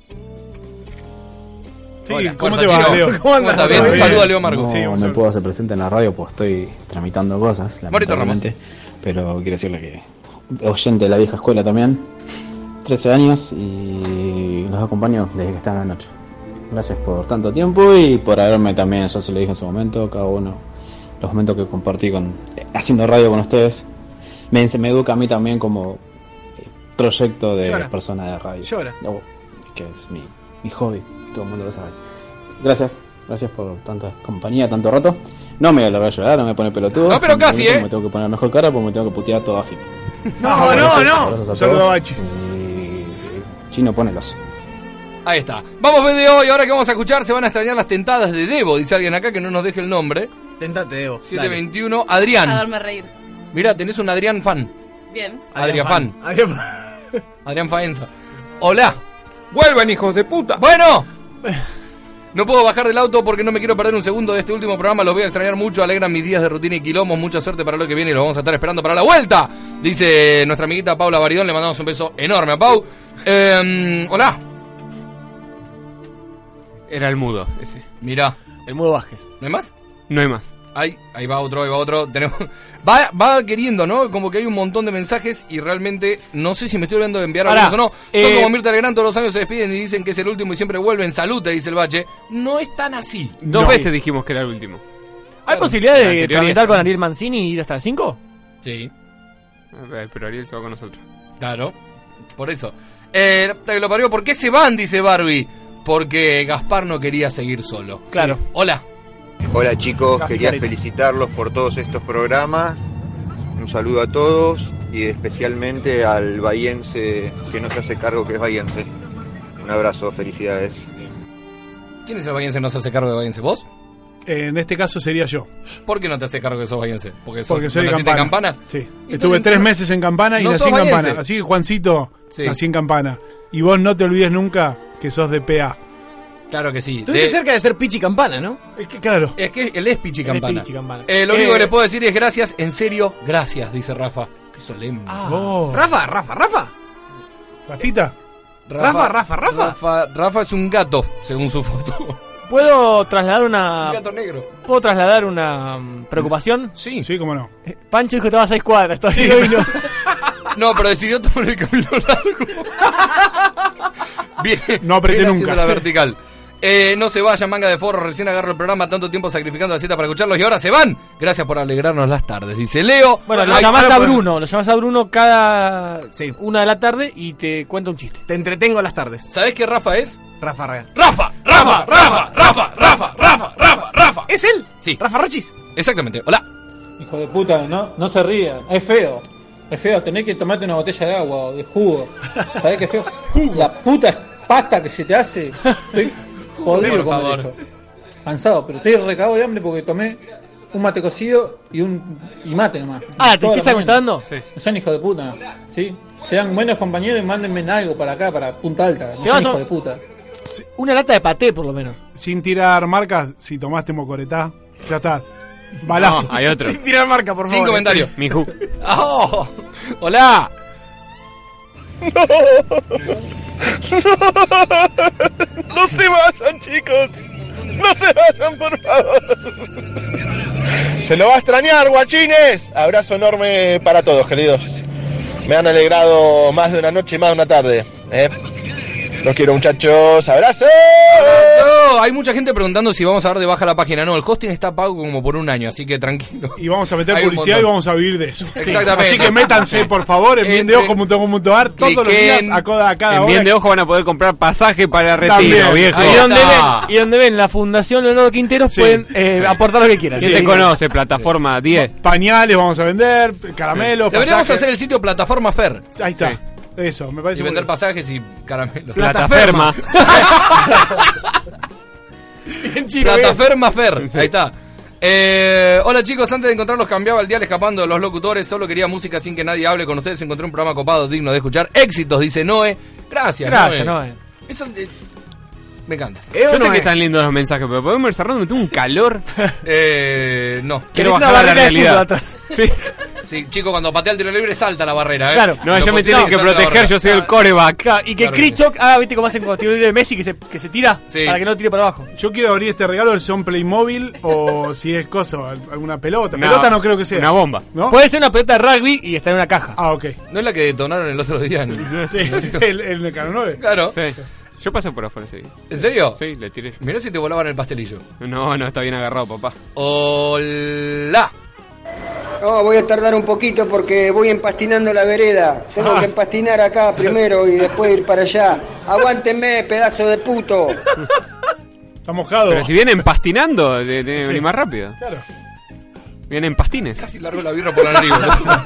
Sí, Hola, ¿cómo fuerza, te va, Chino. Leo? ¿Cómo estás? Bien, un saludo a Leo Marco. Sí, No vamos me a- puedo hacer presente en la radio pues estoy tramitando cosas, Marito Ramos. lamentablemente. Pero quiero decirle que oyente de la vieja escuela también, 13 años y los acompaño desde que estaba en la noche. Gracias por tanto tiempo y por haberme también, ya se lo dije en su momento, cada uno, los momentos que compartí haciendo radio con ustedes, me educa a mí también como proyecto de Llora. persona de radio. Llora. Que es mi hobby, todo el mundo lo sabe. Gracias por tanta compañía, tanto rato. No me voy a largar a llorar, no me pone pelotudo. No, pero casi, Me tengo que poner mejor cara porque me tengo que putear todo a FIP. No. Abrazos a Un saludo a todos. Bachi. Y Chino, ponelos. Ahí está. Vamos, BDO, y ahora que vamos a escuchar, se van a extrañar las tentadas de Debo, dice alguien acá que no nos deje el nombre. Tentate, Evo. 721, A Adrián. darme reír. Mirá, tenés un Adrián fan. Bien. Adrián fan. Adrián. Adrián Faenza. Hola. ¡Vuelvan, hijos de puta! Bueno. No puedo bajar del auto porque no me quiero perder un segundo de este último programa. Los voy a extrañar mucho. Alegran mis días de rutina y quilombos. Mucha suerte para lo que viene y los vamos a estar esperando para la vuelta. Dice nuestra amiguita Paula Baridón. Le mandamos un beso enorme a Pau. Hola. Era el mudo ese. Mirá. El Mudo Vázquez. ¿No hay más? No hay más. Ahí va otro. Tenemos, va queriendo, ¿no? Como que hay un montón de mensajes y realmente no sé si me estoy olvidando de enviar Ahora, algunos o no. Son como Mirta Legrand, todos los años se despiden y dicen que es el último y siempre vuelven. Salud, te dice el Bache. No es tan así. Dos veces dijimos que era el último. ¿Hay posibilidad de tramitar con Ariel Mancini y ir hasta las 5? Sí. Pero Ariel se va con nosotros. Claro, por eso. Te lo parió, ¿por qué se van? Dice Barbie. Porque Gaspar no quería seguir solo. Claro. Sí. Hola. Hola chicos, quería felicitarlos por todos estos programas. Un saludo a todos y especialmente al bahiense que no se hace cargo, que es bahiense. Un abrazo, felicidades. ¿Quién es el bahiense no se hace cargo de bahiense? ¿Vos? En este caso sería yo. ¿Por qué no te haces cargo de sos bahiense? Porque soy de Campana. Sí. Estuve 3 meses en Campana y no nací sos en Campana. bahiense. Así que Juancito, Sí. nací en Campana. Y vos no te olvides nunca que sos de PA. Claro que sí. Estuviste cerca de ser Pichi Campana, ¿no? Es que claro. Es que él es Pichi Campana. Pichi Campana. Lo único que le puedo decir es gracias, en serio, gracias, dice Rafa. Qué solemne. Rafa. ¿Rafita? Rafa es un gato, según su foto. ¿Puedo trasladar una... Un gato negro. ¿Puedo trasladar una preocupación? Sí. Sí, cómo no. Pancho dijo que estaba a 6 cuadras. Sí. No, pero decidió tomar el camino largo. Bien, no apreté bien nunca. La vertical. No se vayan, manga de forro. Recién agarro el programa, tanto tiempo sacrificando la cita para escucharlos y ahora se van. Gracias por alegrarnos las tardes, dice Leo. Bueno, lo llamás a Bruno cada 1 de la tarde y te cuenta un chiste. Te entretengo las tardes. ¿Sabés qué Rafa es? Rafa Real. ¡Rafa! ¿Es él? Sí. Rafa Rochis. Exactamente. Hola. Hijo de puta, no se rían. Es feo. Es feo, tenés que tomarte una botella de agua o de jugo. ¿Sabés qué feo? La puta pasta que se te hace. Estoy podrido por con favor. esto. Cansado, pero estoy recagado de hambre porque tomé un mate cocido y mate nomás. ¿La tristeza que me está dando? Sí. No sean hijos de puta, ¿sí? Sean buenos compañeros y mándenme algo para acá, para Punta Alta. No sean hijos de puta. Una lata de paté, por lo menos. Sin tirar marcas, si tomaste mocoretá, ya está. Balazo. No, hay otro. Sin tirar marca, por favor. Sin comentarios. Miju. Oh, hola. No se vayan, chicos. No se vayan, por favor. Se lo va a extrañar, guachines. Abrazo enorme para todos, queridos. Me han alegrado más de una noche y más de una tarde. Los quiero, muchachos. ¡Abrazo! ¡Abrazo! Hay mucha gente preguntando si vamos a dar de baja la página. No, el hosting está pago como por un año, así que tranquilo. Y vamos a meter Hay un publicidad y montón. vamos a vivir de eso. Exactamente. Así que métanse, por favor, en biendeojo.com.ar todos los días a cada En hora. Bien de Ojo van a poder comprar pasaje para retiro, También. viejo. Y donde ven la Fundación Leonardo Quinteros pueden aportar lo que quieran. ¿Quién te conoce? Plataforma 10. Pañales vamos a vender, caramelos, Deberíamos pasajes. hacer el sitio Plataforma Fer. Ahí está. Sí. Eso, me parece Y muy vender bien. pasajes y caramelos. Plataferma. Plataferma Fer. Ahí está. Hola chicos, antes de encontrarlos cambiaba el dial escapando de los locutores. Solo quería música sin que nadie hable con ustedes. Encontré un programa copado, digno de escuchar. Éxitos, dice Noé. Gracias, Noé. Eso me encanta. Yo sé que están lindos los mensajes, pero podemos ir cerrando, me tengo un calor. No. Quiero bajar a la realidad. Sí. Sí, chico, cuando patea el tiro libre salta la barrera, Claro. No, yo me tienen que proteger, yo soy el coreback. Y que Claro Krichok haga, viste cómo hacen con los tiros libres de Messi, que se tira Sí. para que no tire para abajo. Yo quiero abrir este regalo si son Playmobil o si es cosa, alguna pelota. No, Pelota no creo que sea. una bomba. ¿No? Puede ser una pelota de rugby y está en una caja. Ah, ok. ¿No es la que detonaron el otro día? Sí, el Cano 9. Claro. Sí. Yo pasé por afuera ese día. ¿En serio? Sí, le tiré. Mirá si te volaban el pastelillo. No, está bien agarrado, papá. Hola. No, voy a tardar un poquito porque voy empastinando la vereda. Tengo que empastinar acá primero y después ir para allá. Aguántenme, pedazo de puto. Está mojado. Pero si viene empastinando, tiene que Sí. venir más rápido. Claro. Viene en pastines. Casi largo la birra por la nariz.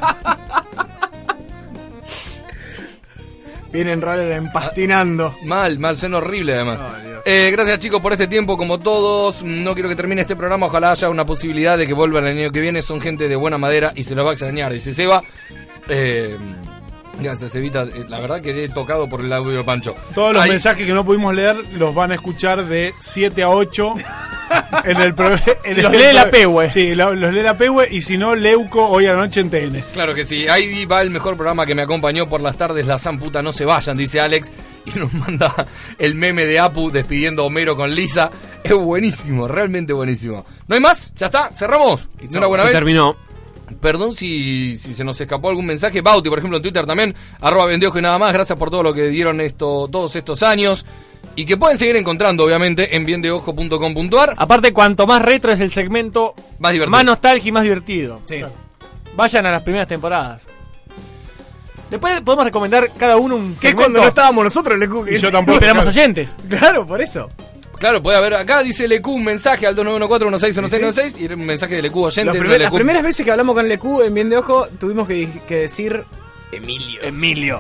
Vienen Roller empastinando. Mal, suena horrible además. Gracias chicos por este tiempo, como todos. No quiero que termine este programa, ojalá haya una posibilidad de que vuelvan el año que viene. Son gente de buena madera y se los va a extrañar, dice Seba. Gracias Evita, la verdad quedé tocado por el audio de Pancho. Todos los Ahí- mensajes que no pudimos leer los van a escuchar de 7 a 8 en el Los lee la Pehue. Sí, los lee la Pehue y si no, Leuco hoy a la noche en TN. Claro que sí, ahí va el mejor programa que me acompañó por las tardes, la San Puta no se vayan, dice Alex, y nos manda el meme de Apu despidiendo a Homero con Lisa. Es buenísimo, realmente buenísimo. ¿No hay más? ¿Ya está? ¿Cerramos? ¿De una buena vez? Terminó. Perdón si se nos escapó algún mensaje. Bauti, por ejemplo, en Twitter también, @Vendiojo y nada más. Gracias por todo lo que dieron todos estos años. y que pueden seguir encontrando, obviamente, en biendeojo.com.ar. Aparte, cuanto más retro es el segmento, más divertido, más nostálgico y más divertido. Sí. Vayan a las primeras temporadas. Después podemos recomendar cada uno un segmento. Que es cuando no estábamos nosotros, Lecu. Y yo tampoco. Esperamos oyentes. Claro, por eso. Claro, puede haber, acá dice LQ un mensaje al 2914-161616 y un mensaje de LQ oyente. Las primeras veces que hablamos con LQ en Bien de Ojo, tuvimos que decir Emilio.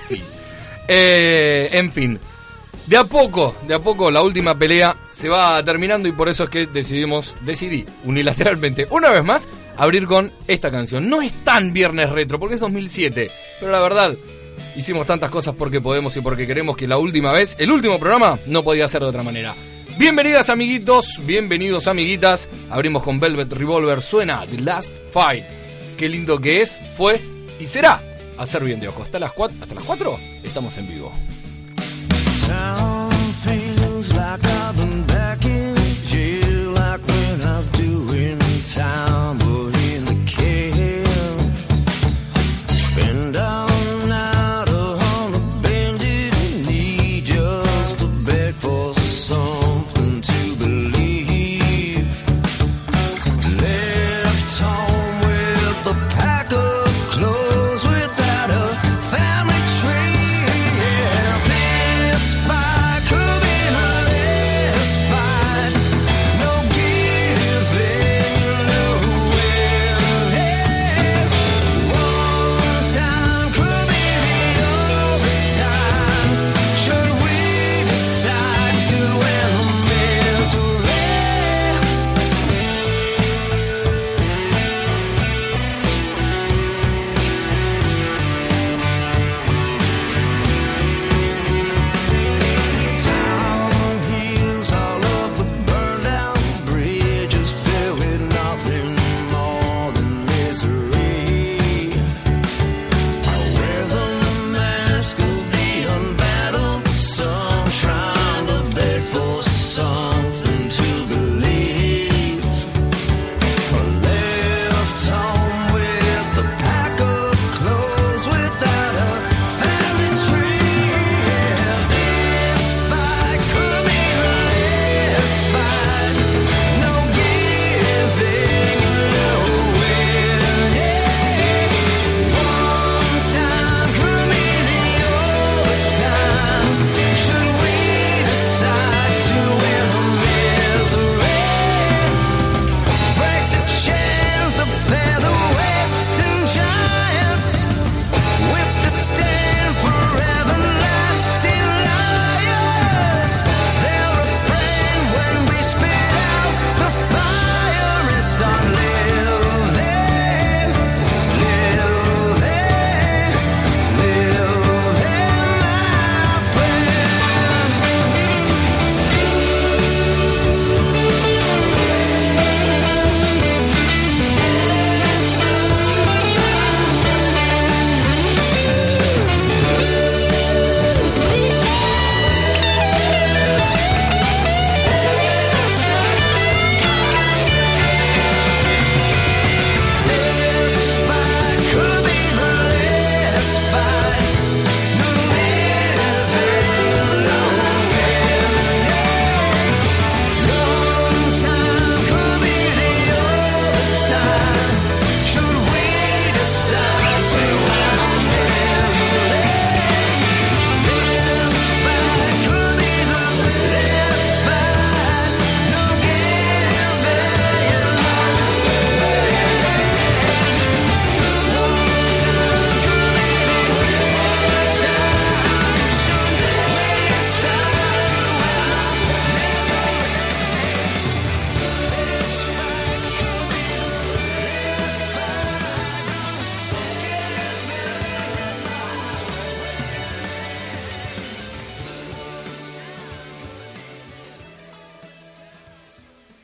En fin, de a poco, la última pelea se va terminando y por eso es que decidí unilateralmente, una vez más, abrir con esta canción. No es tan viernes retro, porque es 2007, pero la verdad, hicimos tantas cosas porque podemos y porque queremos que la última vez, el último programa, no podía ser de otra manera. Bienvenidas amiguitos, bienvenidos amiguitas. Abrimos con Velvet Revolver, suena The Last Fight. Qué lindo que es, fue y será hacer Bien de Ojo. Hasta las 4 estamos en vivo. Sound feels like I've been